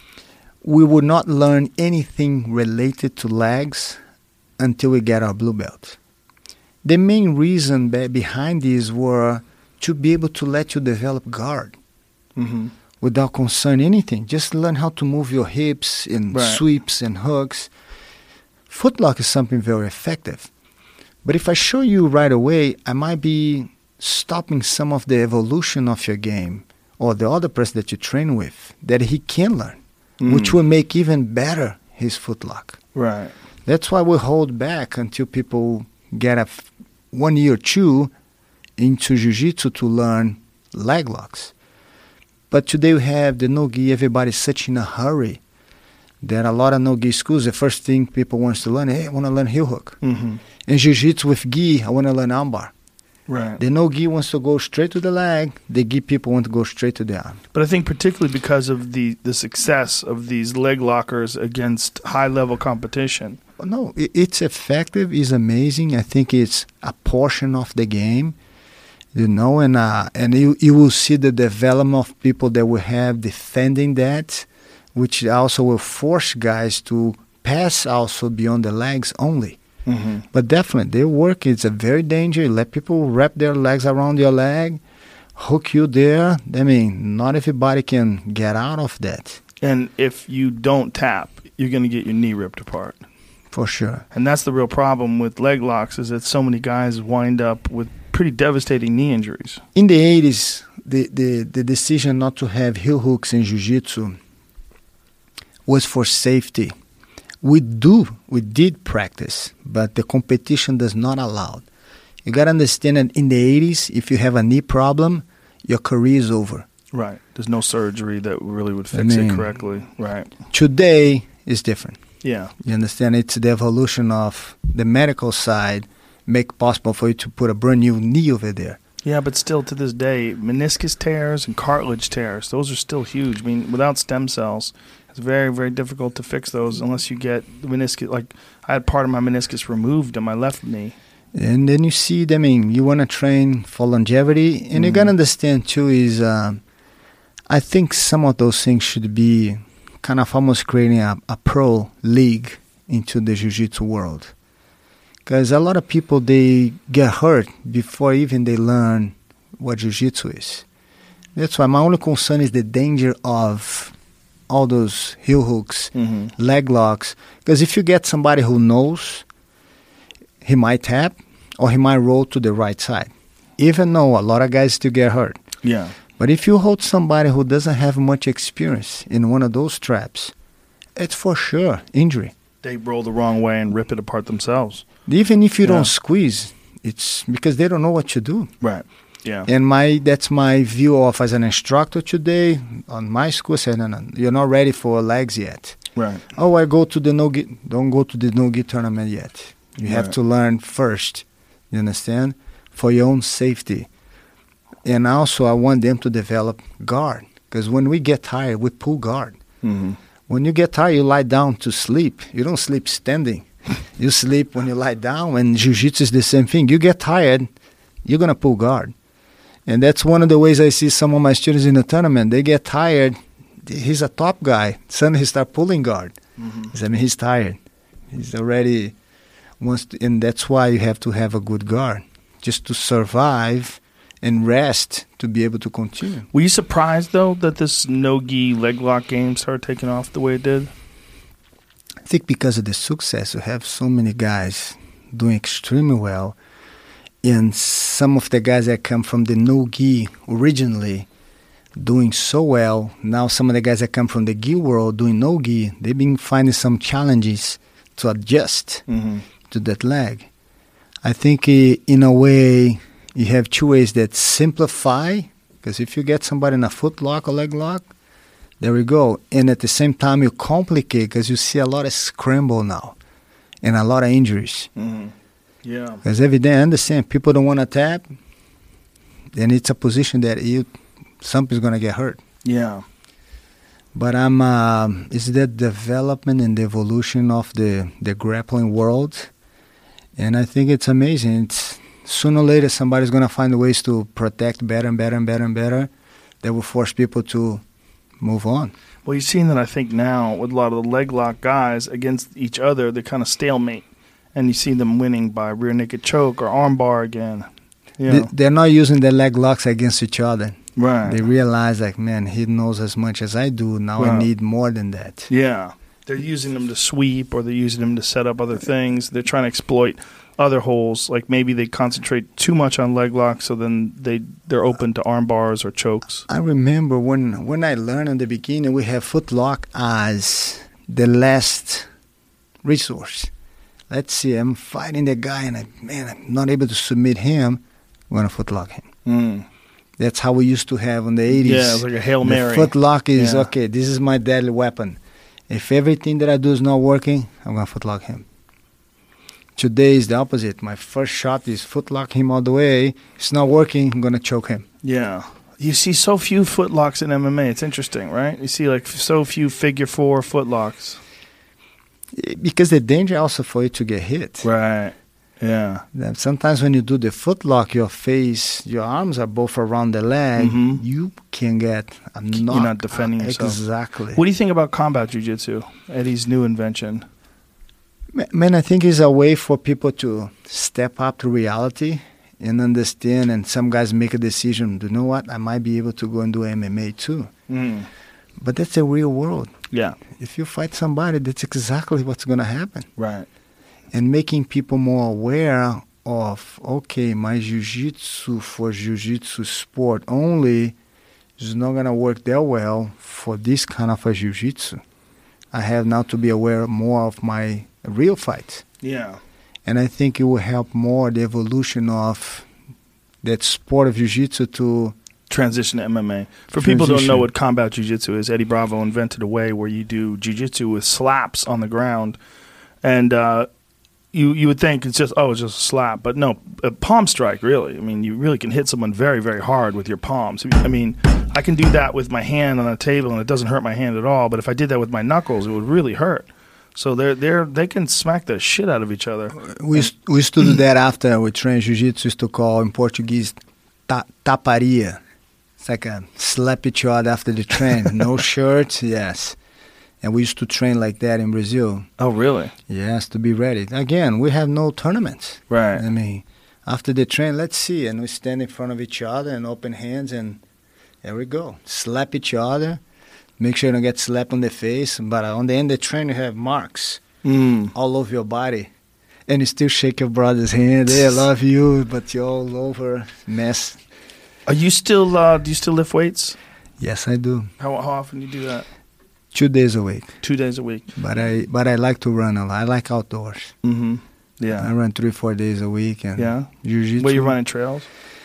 we would not learn anything related to legs until we get our blue belt. The main reason be- behind this were to be able to let you develop guard Mm-hmm. without concern anything. Just learn how to move your hips in Right. sweeps and hooks. Footlock is something very effective. But if I show you right away, I might be stopping some of the evolution of your game or the other person that you train with that he can learn, Mm. which will make even better his footlock. Right. That's why we hold back until people get a f- one year or two into jiu-jitsu to learn leg locks. But today we have the no-gi, everybody's such in a hurry that a lot of no-gi schools, the first thing people want to learn, hey, I want to learn heel hook. Mm-hmm. In jiu-jitsu with gi, I want to learn armbar. Right. The no-gi wants to go straight to the leg. The gi people want to go straight to the arm. But I think particularly because of the, the success of these leg lockers against high-level competition. No, it, it's effective. It's amazing. I think it's a portion of the game, you know, and uh, and you, you will see the development of people that will have defending that, which also will force guys to pass also beyond the legs only. Mm-hmm. But definitely, their work is a very dangerous. Let people wrap their legs around your leg, hook you there. I mean, not everybody can get out of that. And if you don't tap, you're going to get your knee ripped apart. For sure. And that's the real problem with leg locks, is that so many guys wind up with pretty devastating knee injuries. In the eighties, the, the, the decision not to have heel hooks in jiu-jitsu was for safety. We do, we did practice, but the competition does not allow. You got to understand that in the eighties, if you have a knee problem, your career is over. Right. There's no surgery that really would fix I mean, it correctly. Right. Today is different. Yeah. You understand? It's the evolution of the medical side make possible for you to put a brand new knee over there. Yeah, but still to this day, meniscus tears and cartilage tears, those are still huge. I mean, without stem cells, it's very, very difficult to fix those unless you get the meniscus. Like, I had part of my meniscus removed on my left knee. And then you see, I mean, you want to train for longevity. And mm-hmm. you got to understand, too, is um, I think some of those things should be kind of almost creating a, a pro league into the jiu-jitsu world. Because a lot of people, they get hurt before even they learn what jiu-jitsu is. That's why my only concern is the danger of all those heel hooks, mm-hmm. leg locks. Because if you get somebody who knows, he might tap or he might roll to the right side. Even though a lot of guys still get hurt. Yeah. But if you hold somebody who doesn't have much experience in one of those traps, it's for sure injury. They roll the wrong way and rip it apart themselves. Even if you yeah. don't squeeze, it's because they don't know what to do. Right. Yeah. And my that's my view of as an instructor today on my school. Said, no, no, you're not ready for legs yet. Right. Oh, I go to the no gi. Don't go to the no gi tournament yet. You right. have to learn first. You understand? For your own safety. And also, I want them to develop guard. Because when we get tired, we pull guard. Mm-hmm. When you get tired, you lie down to sleep. You don't sleep standing. You sleep when you lie down. And jiu-jitsu is the same thing. You get tired, you're going to pull guard. And that's one of the ways I see some of my students in the tournament. They get tired. He's a top guy. Suddenly he start pulling guard. Mm-hmm. I mean, he's tired. He's already wants to, and that's why you have to have a good guard, just to survive and rest to be able to continue. Were you surprised, though, that this no-gi leg lock game started taking off the way it did? I think because of the success, you have so many guys doing extremely well. And some of the guys that come from the no-gi originally doing so well. Now some of the guys that come from the gi world doing no-gi, they've been finding some challenges to adjust mm-hmm. to that leg. I think uh, in a way you have two ways that simplify, because if you get somebody in a foot lock or leg lock, there we go. And at the same time you complicate because you see a lot of scramble now and a lot of injuries. Mm-hmm. Yeah. Because every day I understand people don't want to tap, then it's a position that you something's going to get hurt. Yeah. But I'm uh, it's the development and the evolution of the, the grappling world. And I think it's amazing. It's, sooner or later, somebody's going to find ways to protect better and better and better and better that will force people to move on. Well, you've seen that, I think, now with a lot of the leg lock guys against each other, they kind of stalemate. And you see them winning by rear naked choke or arm bar again. You know. They're not using their leg locks against each other. Right. They realize, like, man, he knows as much as I do. Now right. I need more than that. Yeah. They're using them to sweep or they're using them to set up other things. They're trying to exploit other holes. Like maybe they concentrate too much on leg locks, so then they, they're open to arm bars or chokes. I remember when, when I learned in the beginning, we have foot lock as the last resource. Let's see, I'm fighting the guy and, I, man, I'm not able to submit him. I'm going to foot lock him. Mm. That's how we used to have in the eighties. Yeah, it was like a Hail Mary. The foot lock is, yeah. okay, this is my deadly weapon. If everything that I do is not working, I'm going to foot lock him. Today is the opposite. My first shot is footlock him all the way. It's not working. I'm going to choke him. Yeah. You see so few footlocks in M M A. It's interesting, right? You see like so few figure four footlocks. Because the danger also for you to get hit. Right. Yeah. Then sometimes when you do the footlock, your face, your arms are both around the leg. Mhm. You can get a knock. You're not defending yourself. Exactly. What do you think about combat jiu-jitsu, Eddie's new invention? Ma- Man, I think it's a way for people to step up to reality and understand. And some guys make a decision, you know what, I might be able to go and do M M A too. Mm. But that's the real world. Yeah. If you fight somebody, that's exactly what's going to happen. Right. And making people more aware of, okay, my jiu-jitsu for jiu-jitsu sport only is not going to work that well for this kind of a jiu-jitsu. I have now to be aware more of my real fights. Yeah. And I think it will help more the evolution of that sport of jiu-jitsu to Transition to M M A. For people who don't know Transition. what combat jiu-jitsu is, Eddie Bravo invented a way where you do jiu-jitsu with slaps on the ground. And uh, you you would think it's just, oh, it's just a slap. But no, a palm strike, really. I mean, you really can hit someone very, very hard with your palms. I mean, I can do that with my hand on a table, and it doesn't hurt my hand at all. But if I did that with my knuckles, it would really hurt. So they're they're they can smack the shit out of each other. We used, we used to do that after we trained jiu-jitsu, used to call in Portuguese ta- taparia. It's like a slap each other after the train. No shirts, yes. And we used to train like that in Brazil. Oh, really? Yes, to be ready. Again, we have no tournaments. Right. I mean, after the train, let's see. And we stand in front of each other and open hands, and there we go. Slap each other. Make sure you don't get slapped on the face. But on the end of the train, you have marks Mm. all over your body. And you still shake your brother's hand. Hey, I love you, but you're all over. Mess. Are you still? Uh, do you still lift weights? Yes, I do. How how often do you do that? Two days a week. Two days a week. But I but I like to run a lot. I like outdoors. Mm-hmm. I Yeah. run three, four days a week. And Yeah. jiu-jitsu. Where you running trails?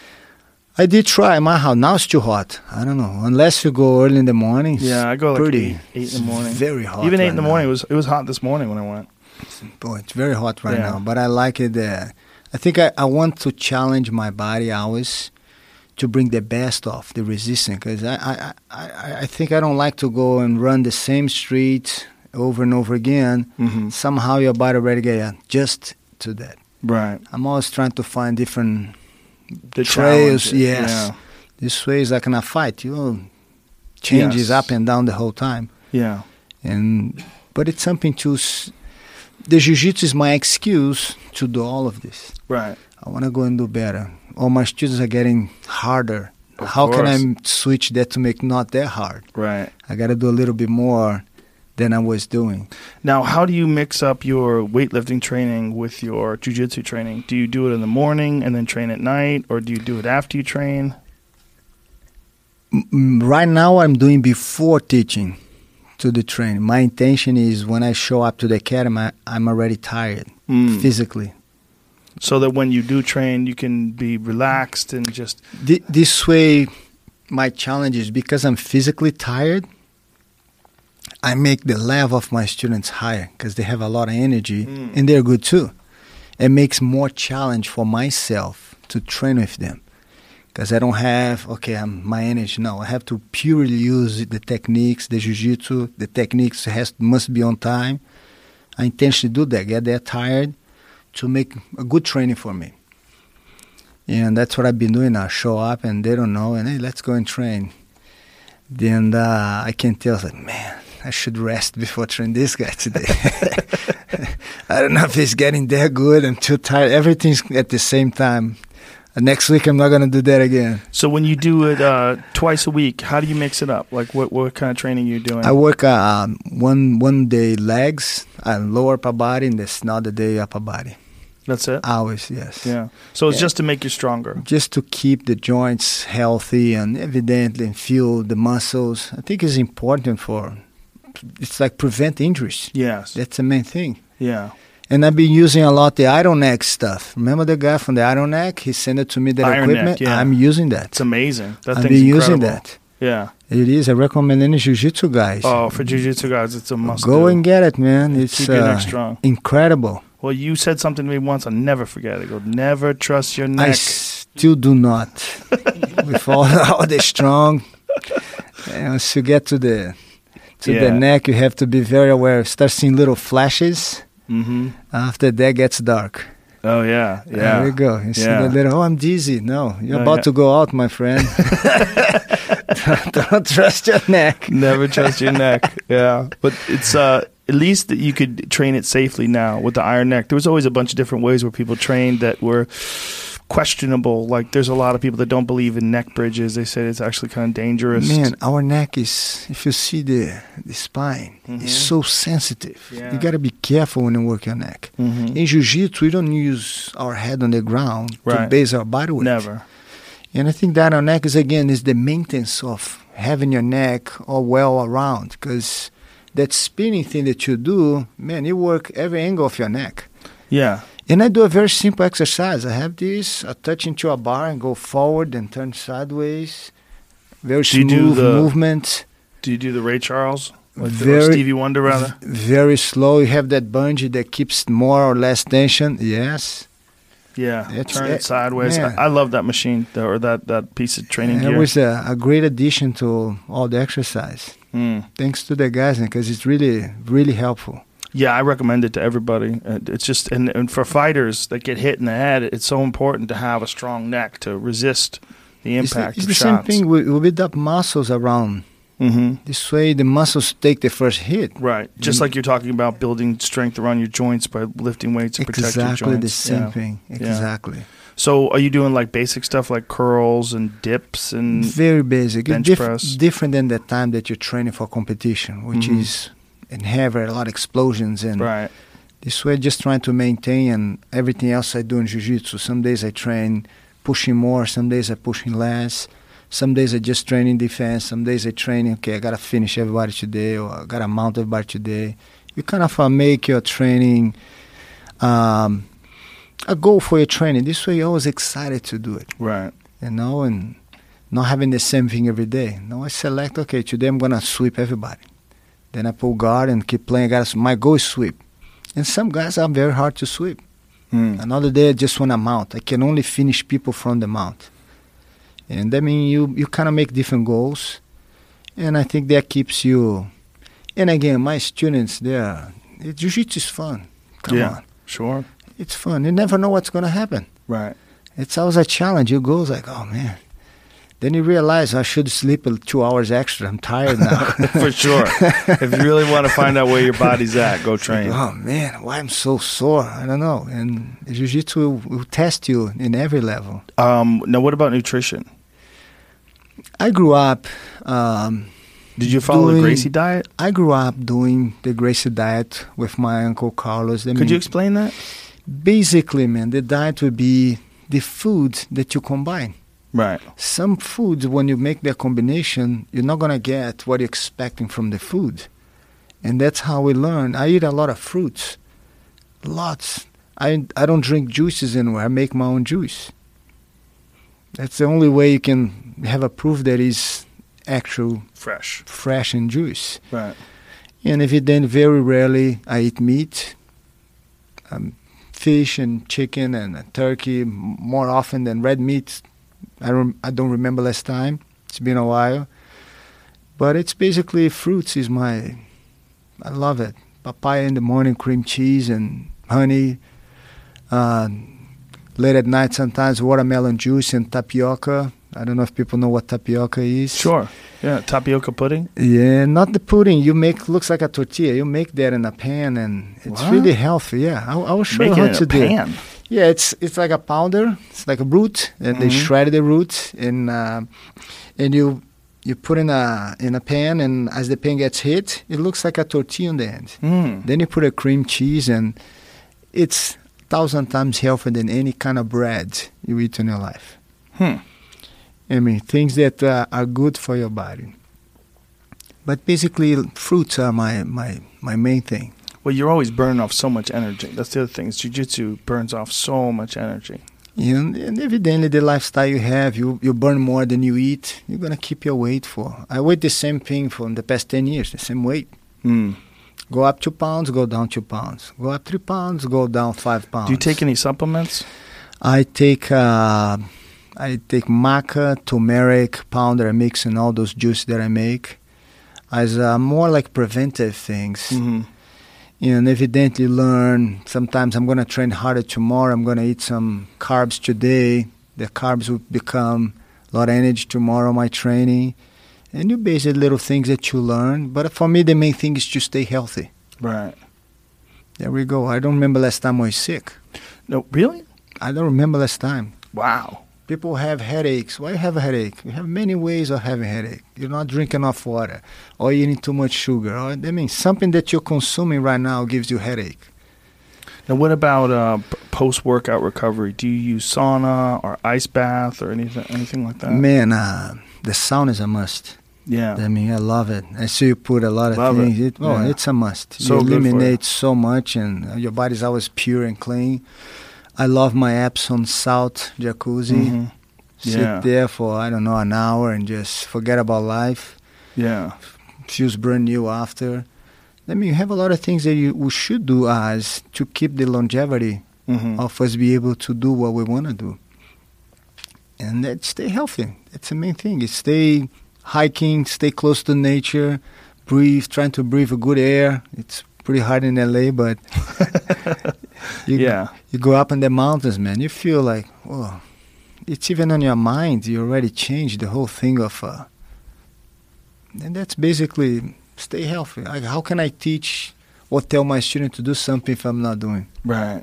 I did try my house. Now it's too hot. I don't know. Unless you go early in the morning. it's Yeah, I go like pretty. eight, eight in the morning. It's very hot. Even eight right in the now. morning. It was it was hot this morning when I went. Boy, it's very hot right Yeah. now. But I like it. Uh, I think I, I want to challenge my body always to bring the best of the resistance. Because I, I, I, I think I don't like to go and run the same street over and over again. Mm-hmm. Somehow your body already get adjust to that. Right. I'm always trying to find different The trails. challenge, Yes. Yeah. This way is like in a fight. You know, changes Yes. up and down the whole time. Yeah. And but it's something to. S- the jiu-jitsu is my excuse to do all of this. Right. I want to go and do better. All my students are getting harder. Of How can course. I switch that to make not that hard? Right. I got to do a little bit more than I was doing. Now, how do you mix up your weightlifting training with your jiu-jitsu training? Do you do it in the morning and then train at night, or do you do it after you train? Mm, Right now, I'm doing before teaching to the training. My intention is when I show up to the academy, I- I'm already tired Mm. physically. So that when you do train, you can be relaxed and just... Th- this way, my challenge is because I'm physically tired, I make the level of my students higher because they have a lot of energy Mm. and they're good too. It makes more challenge for myself to train with them because I don't have, okay, I'm, my energy. No, I have to purely use the techniques, the jiu-jitsu, the techniques has must be on time. I intentionally do that, get that tired to make a good training for me. And that's what I've been doing now. Show up and they don't know, and hey, let's go and train. Then uh, I can tell, like, man, I should rest before train this guy today. I don't know if he's getting that good. I'm too tired. Everything's at the same time. Uh, next week, I'm not going to do that again. So when you do it uh, twice a week, how do you mix it up? Like what, what kind of training are you doing? I work uh, um, one one day legs, uh, lower upper body, and the another day upper body. That's it? Hours, yes. Yeah. So it's Yeah. just to make you stronger. Just to keep the joints healthy and evidently feel the muscles. I think it's important for, it's like prevent injuries. Yes. That's the main thing. Yeah. And I've been using a lot the Iron Neck stuff. Remember the guy from the Iron Neck? He sent it to me, that Iron equipment. Neck, yeah. I'm using that. It's amazing. That I've thing's been incredible. using that. Yeah. It is. I recommend any jiu-jitsu guys. Oh, for jiu-jitsu guys, it's a must Go do. and get it, man. It's Keep your uh, neck strong. incredible. Well, you said something to me once. I'll never forget it. Go, never trust your neck. I still do not. With all, all the strong, and once you get to the to Yeah. the neck, you have to be very aware. Start seeing little flashes. Mm-hmm. After that gets dark. Oh, yeah. Yeah. There we go. You see Yeah. the little, oh, I'm dizzy. No, you're Oh, about yeah. to go out, my friend. don't, don't trust your neck. Never trust your neck. Yeah. But it's uh, at least that you could train it safely now with the iron neck. There was always a bunch of different ways where people trained that were questionable. Like there's a lot of people that don't believe in neck bridges. They said it's actually kind of dangerous. Man, our neck is, if you see the the spine, Mhm. it's so sensitive. Yeah. You got to be careful when you work your neck. Mhm. In Jiu-Jitsu, we don't use our head on the ground to Right. base our body weight. Never. And I think that our neck is, again, is the maintenance of having your neck all well around. Because that spinning thing that you do, man, you work every angle of your neck. Yeah. And I do a very simple exercise. I have this, I touch into a bar and go forward and turn sideways. Very Do you do smooth the- movement. Do you do the Ray Charles? Like the, or Very- Stevie Wonder, rather? Very slow. You have that bungee that keeps more or less tension. Yes. Yeah. It's- Turn eh, it sideways. man. I, I love that machine, though, or that, that piece of training And gear. it was a, a great addition to all the exercise. Mm. Thanks to the guys, because it's really, really helpful. Yeah, I recommend it to everybody. Uh, It's just, and, and for fighters that get hit in the head, it's so important to have a strong neck to resist the It's the, impact it's of the shots. same thing. We, we build up muscles around. Mm-hmm. This way, the muscles take the first hit. Right. Just Mm. like you're talking about building strength around your joints by lifting weights to protect your Exactly joints. the same Yeah. thing. Yeah. Exactly. So are you doing like basic stuff like curls and dips and Very basic. It's bench diff- press. different than the time that you're training for competition, which Mhm. is in heavy, a lot of explosions. And right? this way, just trying to maintain, and everything else I do in Jiu-Jitsu. Some days I train pushing more, some days I pushing less. Some days I just train in defense, some days I train, okay, I got to finish everybody today, or I got to mount everybody today. You kind of uh, make your training um, a goal for your training. This way you're always excited to do it, Right. you know, and not having the same thing every day. Now I select, okay, today I'm going to sweep everybody. Then I pull guard and keep playing. Guys, my goal is sweep. And some guys are very hard to sweep. Mm. Another day I just want to mount. I can only finish people from the mount. And I mean, you, you kind of make different goals. And I think that keeps you... And again, my students, they're... Jiu-Jitsu is fun. Come Yeah. on. Sure. It's fun. You never know what's going to happen. Right. It's always a challenge. You go like, oh, man. Then you realize I should sleep two hours extra. I'm tired now. For sure. If you really want to find out where your body's at, go train. Oh, man, why I'm so sore? I don't know. And Jiu-Jitsu will, will test you in every level. Um, now, what about nutrition? I grew up... Um, Did you follow the doing- Gracie diet? I grew up doing the Gracie diet with my uncle Carlos. I Could mean, you explain that? basically, man, the diet would be the food that you combine. Right. Some foods, when you make that combination, you're not going to get what you're expecting from the food. And that's how we learn. I eat a lot of fruits. Lots. I, I don't drink juices anywhere. I make my own juice. That's the only way you can have a proof that is actual Fresh. fresh and juice. Right. And if it then very rarely I eat meat, um, fish and chicken and uh, turkey m- more often than red meat. I don't, I don't remember last time. It's been a while. But it's basically fruits is my, I love it. Papaya in the morning, cream cheese and honey. Uh, late at night sometimes watermelon juice and tapioca. I don't know if people know what tapioca is. Sure. Yeah. Tapioca pudding. Yeah, not the pudding. You make looks like a tortilla. You make that in a pan, and it's What? really healthy. Yeah, I, I will show Make you it how in to a do. pan. It. Yeah, it's it's like a powder. It's like a root, and they Mhm. shred the root, and uh, and you you put in a in a pan, and as the pan gets hit, it looks like a tortilla on the end. Mm. Then you put a cream cheese, and it's thousand times healthier than any kind of bread you eat in your life. Hmm. I mean, things that uh, are good for your body. But basically, fruits are my, my, my main thing. Well, you're always burning off so much energy. That's the other thing. Is jiu-jitsu burns off so much energy. And, and evidently, the lifestyle you have, you, you burn more than you eat. You're going to keep your weight for. I weigh the same thing for the past ten years, the same weight. Mm. Go up two pounds, go down two pounds. Go up three pounds, go down five pounds. Do you take any supplements? I take uh, I take maca, turmeric, powder, I mix in all those juices that I make as uh, more like preventive things. Mm-hmm. And evidently learn sometimes I'm going to train harder tomorrow. I'm going to eat some carbs today. The carbs will become a lot of energy tomorrow, my training. And you basic little things that you learn. But for me, the main thing is to stay healthy. Right. There we go. I don't remember last time I was sick. No, really? I don't remember last time. Wow. People have headaches. Why you have a headache? You have many ways of having a headache. You're not drinking enough water, or you're eating too much sugar. Or, I mean, something that you're consuming right now gives you headache. Now, what about uh, p- post-workout recovery? Do you use sauna or ice bath or anything, anything like that? Man, uh, the sauna is a must. Yeah. I mean, I love it. I see you put a lot of Love things. it. It, oh, Yeah. it's a must. So you good for eliminate you. so much, and uh, your body's always pure and clean. I love my Epsom salt jacuzzi. Mm-hmm. Sit Yeah. there for, I don't know, an hour and just forget about life. Yeah. Feels brand new after. I mean, you have a lot of things that you we should do as to keep the longevity Mm-hmm. of us be able to do what we want to do. And that stay healthy. That's the main thing. Is stay hiking, stay close to nature, breathe, trying to breathe a good air. It's pretty hard in L A, but you, Yeah. you go up in the mountains, man, you feel like, whoa. It's even on your mind. You already changed the whole thing of, uh, and that's basically stay healthy. Like, how can I teach or tell my student to do something if I'm not doing? Right.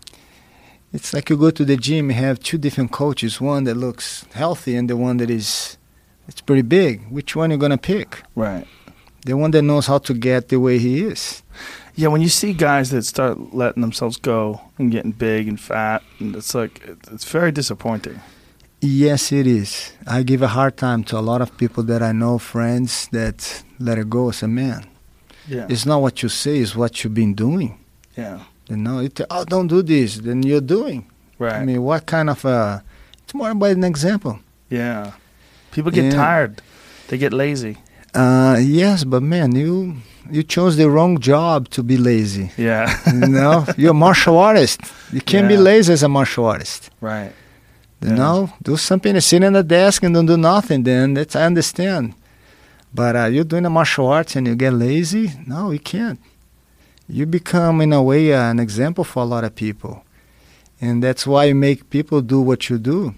It's like you go to the gym, you have two different coaches, one that looks healthy and the one that is, it's pretty big. Which one are you going to pick? Right. The one that knows how to get the way he is. Yeah, when you see guys that start letting themselves go and getting big and fat, and it's like, it's very disappointing. Yes, it is. I give a hard time to a lot of people that I know, friends, that let it go. I say, man, Yeah. it's not what you say, it's what you've been doing. Yeah. You know, it, oh, don't do this. Then you're doing. Right. I mean, what kind of a... It's more about an example. Yeah. People get Yeah. tired. They get lazy. Uh, yes, but man, you you chose the wrong job to be lazy. Yeah. You know, you're a martial artist. You can't be Yeah. lazy as a martial artist. Right. You Yeah. know, do something, sit in the desk and don't do nothing. Then that's I understand. But uh, you're doing a martial arts and you get lazy. No, you can't. You become in a way uh, an example for a lot of people, and that's why you make people do what you do.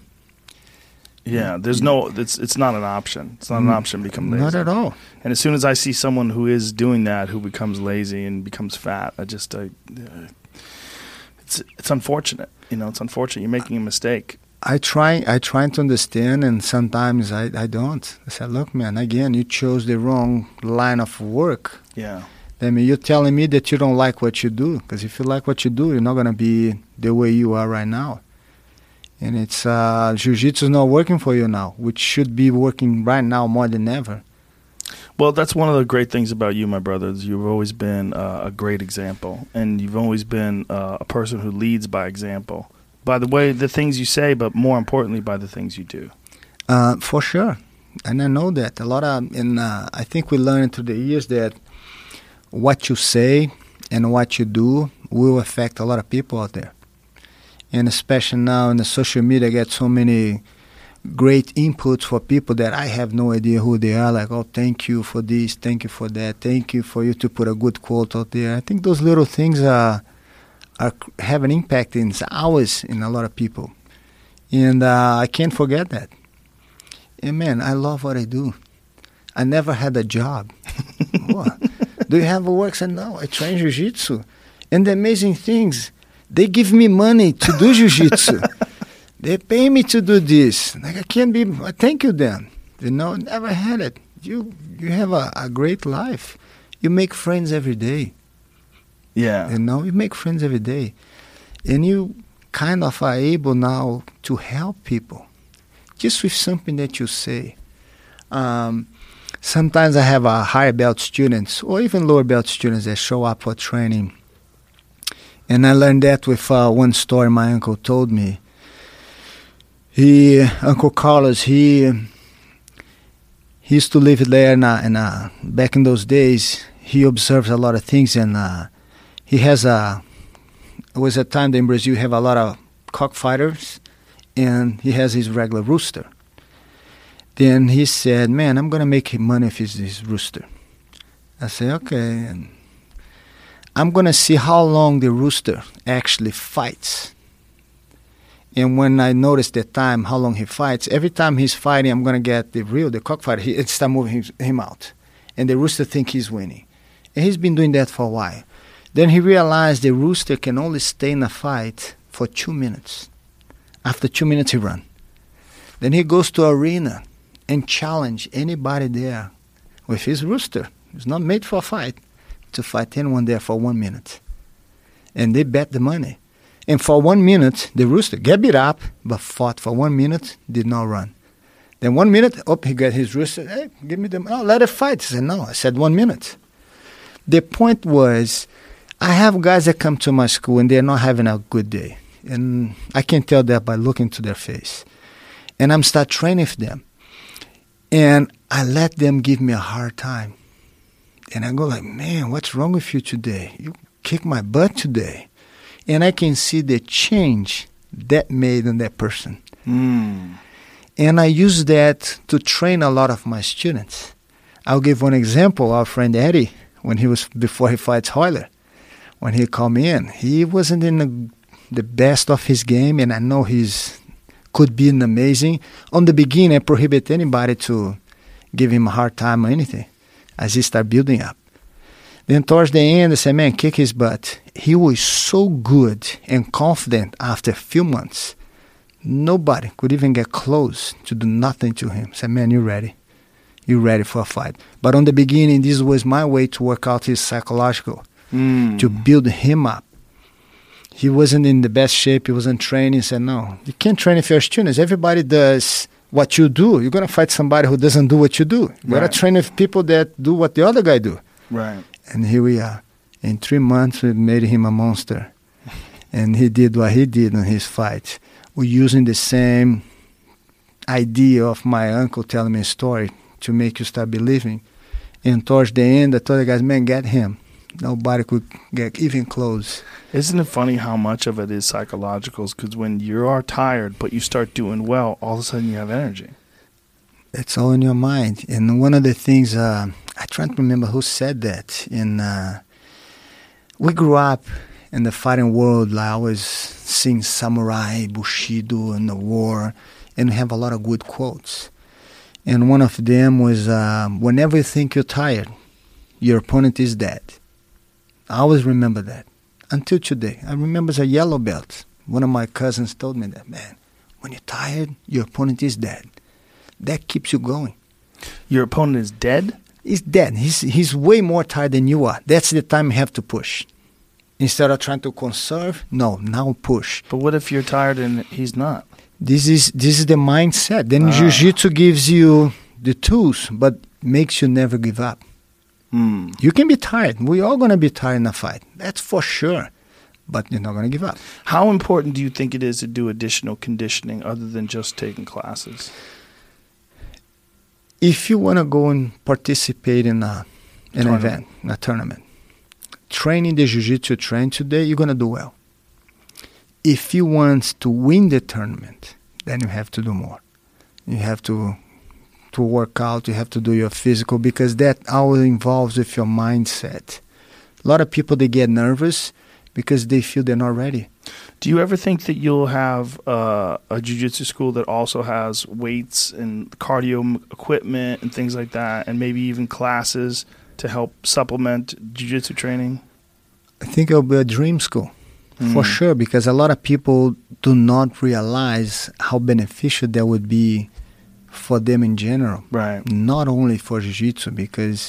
Yeah. There's no, it's it's not an option. It's not an Mm, option to become lazy. Not at all. And as soon as I see someone who is doing that, who becomes lazy and becomes fat, I just, I, uh, it's it's unfortunate. You know, it's unfortunate. You're making a mistake. I try I try to understand, and sometimes I, I don't. I say, look, man, again, you chose the wrong line of work. Yeah. I mean, you're telling me that you don't like what you do, because if you like what you do, you're not going to be the way you are right now. And it's, uh, jiu-jitsu is not working for you now, which should be working right now more than ever. Well, that's one of the great things about you, my brothers. You've always been uh, a great example, and you've always been uh, a person who leads by example. By the way, the things you say, but more importantly, by the things you do. Uh, for sure. And I know that. A lot of, and uh, I think we learned through the years that what you say and what you do will affect a lot of people out there. And especially now in the social media, I get so many great inputs for people that I have no idea who they are. Like, oh, thank you for this, thank you for that, thank you for you to put a good quote out there. I think those little things are, are have an impact in hours in a lot of people. And uh, I can't forget that. And man, I love what I do. I never had a job. What? Do you have a work? I said, no, I train jiu-jitsu. And the amazing things, they give me money to do jiu-jitsu. They pay me to do this. Like, I can't be, thank you then. You know, never had it. You you have a, a great life. You make friends every day. Yeah. You know, you make friends every day. And you kind of are able now to help people just with something that you say. Um, sometimes I have a higher belt students or even lower belt students that show up for training. And I learned that with uh, one story my uncle told me. He, Uncle Carlos, he he used to live there in a, in a, back in those days. he observes a lot of things, and uh, he has a. It was a time that in Brazil you have a lot of cockfighters, and he has his regular rooster. Then he said, "Man, I'm gonna make money with his, his rooster." I said, "Okay." And I'm going to see how long the rooster actually fights. And when I notice the time, how long he fights, every time he's fighting, I'm going to get the real, the cockfighter, he start moving him, him out. And the rooster think he's winning. And he's been doing that for a while. Then he realized the rooster can only stay in a fight for two minutes. After two minutes, he run. Then he goes to arena and challenge anybody there with his rooster. It's not made for a fight. To fight anyone there for one minute. And they bet the money. And for one minute, the rooster get beat up, but fought for one minute, did not run. Then one minute, up he got his rooster, hey, give me the money. Oh, let it fight. I said, no, I said one minute. The point was, I have guys that come to my school and they're not having a good day. And I can tell that by looking to their face. And I'm start training with them. And I let them give me a hard time. And I go like, man, what's wrong with you today? You kicked my butt today. And I can see the change that made in that person. Mm. And I use that to train a lot of my students. I'll give one example. Our friend Eddie, when he was, before he fights Royler, when he called me in, he wasn't in the, the best of his game, and I know he's could be an amazing. On the beginning, I prohibit anybody to give him a hard time or anything. As he started building up. Then towards the end, I said, man, kick his butt. He was so good and confident after a few months. Nobody could even get close to do nothing to him. I said, man, you're ready. You're ready for a fight. But on the beginning, this was my way to work out his psychological, mm. to build him up. He wasn't in the best shape. He wasn't training. I said, no, you can't train with your students. Everybody does what you do. You're going to fight somebody who doesn't do what you do. You got to Right. train with people that do what the other guy do. Right. And here we are. In three months, we made him a monster. And he did what he did in his fight. We're using the same idea of my uncle telling me a story to make you start believing. And towards the end, I told the guys, man, get him. Nobody could get even close. Isn't it funny how much of it is psychological? Because when you are tired, but you start doing well, all of a sudden you have energy. It's all in your mind. And one of the things, uh, I try to remember who said that. In, uh, we grew up in the fighting world, like I was seeing samurai, bushido, and the war, and we have a lot of good quotes. And one of them was, uh, whenever you think you're tired, your opponent is dead. I always remember that. Until today. I remember as a yellow belt. One of my cousins told me that, man, when you're tired, your opponent is dead. That keeps you going. Your opponent is dead? He's dead. He's, he's way more tired than you are. That's the time you have to push. Instead of trying to conserve, no, now push. But what if you're tired and he's not? This is this is the mindset. Then Ah. Jiu-Jitsu gives you the tools, but makes you never give up. Mm. You can be tired. We're all going to be tired in a fight. That's for sure. But you're not going to give up. How important do you think it is to do additional conditioning other than just taking classes? If you want to go and participate in a, an Tournament. event, a tournament, training the Jiu-Jitsu train today, you're going to do well. If you want to win the tournament, then you have to do more. You have to to work out, you have to do your physical, because that all involves with your mindset. A lot of people, they get nervous because they feel they're not ready. Do you ever think that you'll have uh, a jiu-jitsu school that also has weights and cardio m- equipment and things like that, and maybe even classes to help supplement jiu-jitsu training? I think it'll be a dream school, for Mm. sure, because a lot of people do not realize how beneficial that would be for them in general. Right. Not only for Jiu-Jitsu, because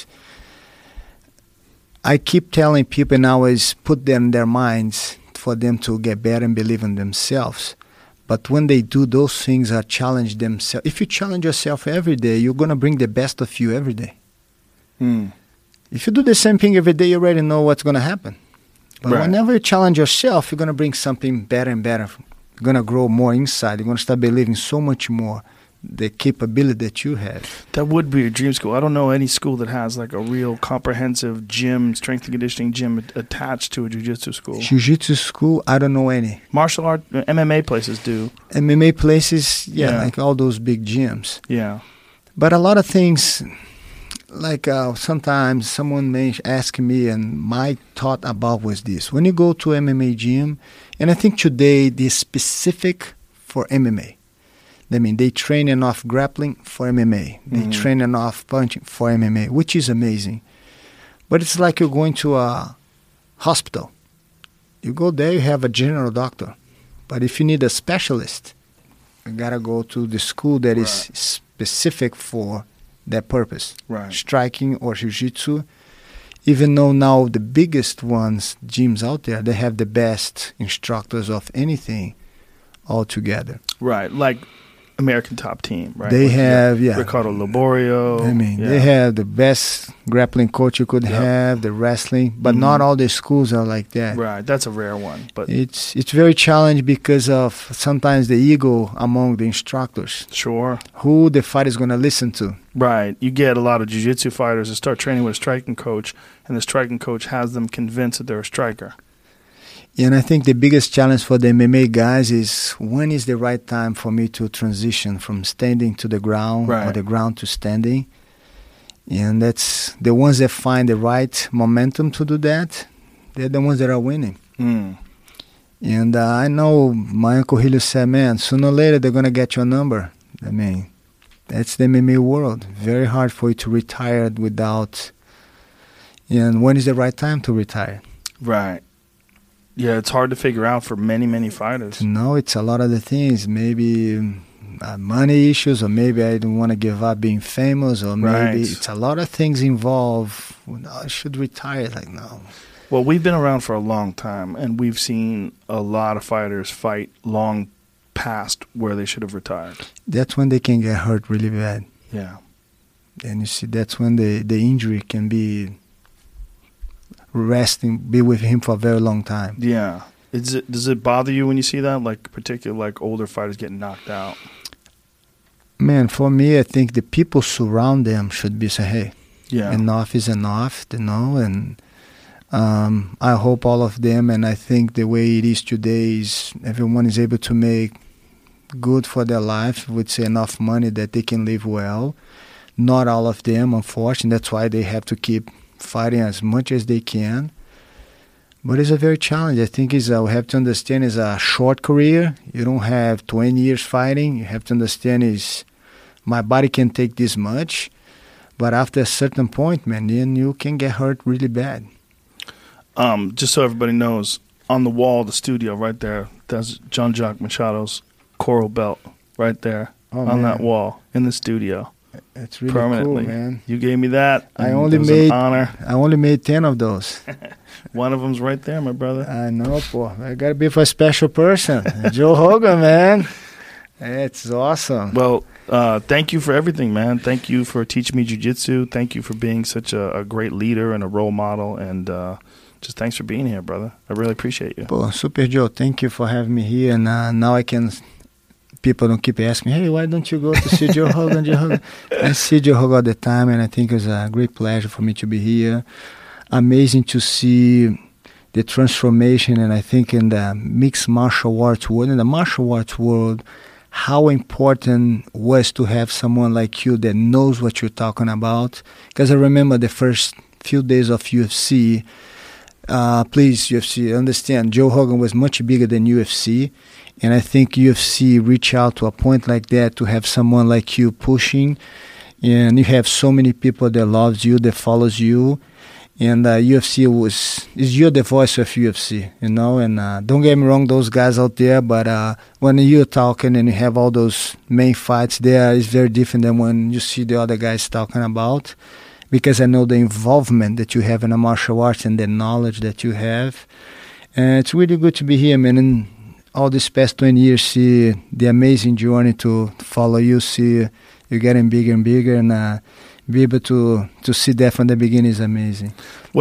I keep telling people and I always put them in their minds for them to get better and believe in themselves. But when they do those things or challenge themselves, if you challenge yourself every day, you're going to bring the best of you every day. Mm. If you do the same thing every day, you already know what's going to happen. But Right. whenever you challenge yourself, you're going to bring something better and better. You're going to grow more inside. You're going to start believing so much more the capability that you have. That would be a dream school. I don't know any school that has like a real comprehensive gym, strength and conditioning gym attached to a jiu-jitsu school. Jiu-jitsu school, I don't know any. Martial art, M M A places do. M M A places, yeah, Yeah. like all those big gyms. Yeah. But a lot of things, like uh, sometimes someone may ask me, and my thought about was this. When you go to M M A gym, and I think today they're specific for M M A. I mean, they train enough grappling for M M A. They Mhm. train enough punching for M M A, which is amazing. But it's like you're going to a hospital. You go there, you have a general doctor. But if you need a specialist, you got to go to the school that is Right. specific for that purpose. Right. Striking or jiu-jitsu. Even though now the biggest ones, gyms out there, they have the best instructors of anything altogether. Right. Like American Top Team, right? They Like, have, yeah. Ricardo Laborio. I mean, yeah. they have the best grappling coach you could Yep. have, the wrestling, but Mhm. not all the schools are like that. Right. That's a rare one. But It's it's very challenging because of sometimes the ego among the instructors. sure. Who the fight is going to listen to. Right. You get a lot of jiu-jitsu fighters that start training with a striking coach, and the striking coach has them convinced that they're a striker. And I think the biggest challenge for the M M A guys is when is the right time for me to transition from standing to the ground or Right. the ground to standing. And that's the ones that find the right momentum to do that, they're the ones that are winning. Mm. And uh, I know my Uncle Helio said, man, sooner or later they're going to get your number. I mean, that's the M M A world. Very hard for you to retire without... And when is the right time to retire? Right. Yeah, it's hard to figure out for many, many fighters. No, it's a lot of the things. Maybe um, uh, money issues, or maybe I don't want to give up being famous, or maybe Right. it's a lot of things involved. Well, no, I should retire. Like, no. Well, we've been around for a long time, and we've seen a lot of fighters fight long past where they should have retired. That's when they can get hurt really bad. Yeah. And you see, that's when the, the injury can be resting, be with him for a very long time. Yeah. Is it, does it bother you when you see that, like particularly like older fighters getting knocked out? Man, for me, I think the people surround them should be say, hey, Yeah. enough is enough, you know, and um, I hope all of them, and I think the way it is today is everyone is able to make good for their life with say, enough money that they can live well. Not all of them, unfortunately. That's why they have to keep fighting as much as they can. But it's a very challenge. I think is uh, we have to understand it's a short career. You don't have twenty years fighting. You have to understand is my body can take this much. But after a certain point, man, then you can get hurt really bad. Um, just so everybody knows, on the wall of the studio right there, that's John Jacques Machado's coral belt right there Oh, on man. that wall in the studio. It's really Permanently. cool, man. You gave me that. I and only it was made an honor. I only made ten of those. One of them's right there, my brother. I know, boy. I gotta be for a special person. Joe Rogan, man. It's awesome. Well, uh, thank you for everything, man. Thank you for teaching me jiu-jitsu. Thank you for being such a, a great leader and a role model. And uh, just thanks for being here, brother. I really appreciate you. Pô, Super Joe, thank you for having me here. And uh, now I can... People don't keep asking me, hey, why don't you go to see Joe Rogan, Joe Rogan? I see Joe Rogan all the time, and I think it's a great pleasure for me to be here. Amazing to see the transformation, and I think in the mixed martial arts world, in the martial arts world, how important was to have someone like you that knows what you're talking about. Because I remember the first few days of U F C, uh, please, U F C, understand, Joe Rogan was much bigger than U F C. And I think U F C reach out to a point like that to have someone like you pushing. And you have so many people that loves you, that follows you. And uh, U F C was is you're the voice of U F C, you know. And uh, don't get me wrong, those guys out there. But uh, when you're talking and you have all those main fights there, it's very different than when you see the other guys talking about. Because I know the involvement that you have in the martial arts and the knowledge that you have. And it's really good to be here, man. And all these past twenty years, see the amazing journey to follow you, see you getting bigger and bigger, and uh, be able to, to see that from the beginning is amazing. Well,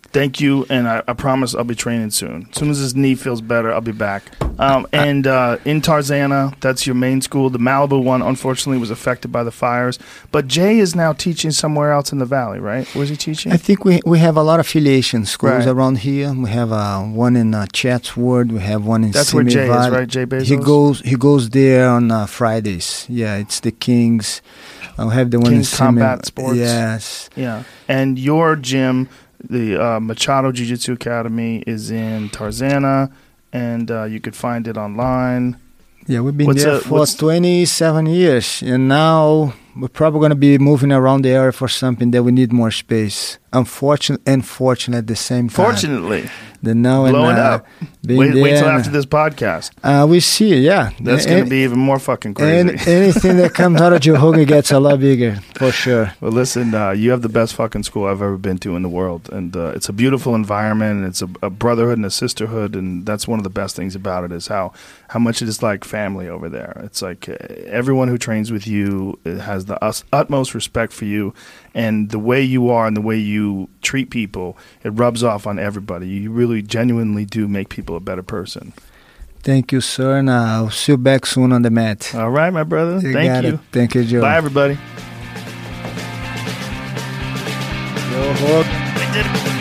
Thank you, and I, I promise I'll be training soon. As soon as his knee feels better, I'll be back. Um, and uh, in Tarzana, that's your main school. The Malibu one, unfortunately, was affected by the fires. But Jay is now teaching somewhere else in the valley, right? Where's he teaching? I think we we have a lot of affiliation schools Right. around here. We have uh, one in uh, Chatsworth. We have one in That's where Simi Jay is, Valley. right? Jay Bezos? He goes he goes there on uh, Fridays. Yeah, it's the Kings. I'll have the one Kings in Simi- Combat Sports. Yes. Yeah. And your gym, the uh, Machado Jiu-Jitsu Academy, is in Tarzana, and uh, you could find it online. Yeah, we've been What's there a- for what's- twenty-seven years, and now we're probably going to be moving around the area for something that we need more space. Unfortunate and fortunate at the same time. Fortunately, The now and blowing uh, up. being Wait, wait till there, after this podcast. Uh, we see, yeah. That's A- going to be even more fucking And crazy. anything that comes out of Joe Hogan gets a lot bigger, for sure. Well, listen, uh, you have the best fucking school I've ever been to in the world, and uh, it's a beautiful environment, and it's a, a brotherhood and a sisterhood, and that's one of the best things about it is how how much it is like family over there. It's like uh, everyone who trains with you has the us, utmost respect for you, and the way you are and the way you treat people, it rubs off on everybody. You really genuinely do make people a better person. Thank you, sir, and I'll see you back soon on the mat. All right, my brother. You Thank got you. it. Thank you, Joe. Bye, everybody. Joe Hogan. I did it.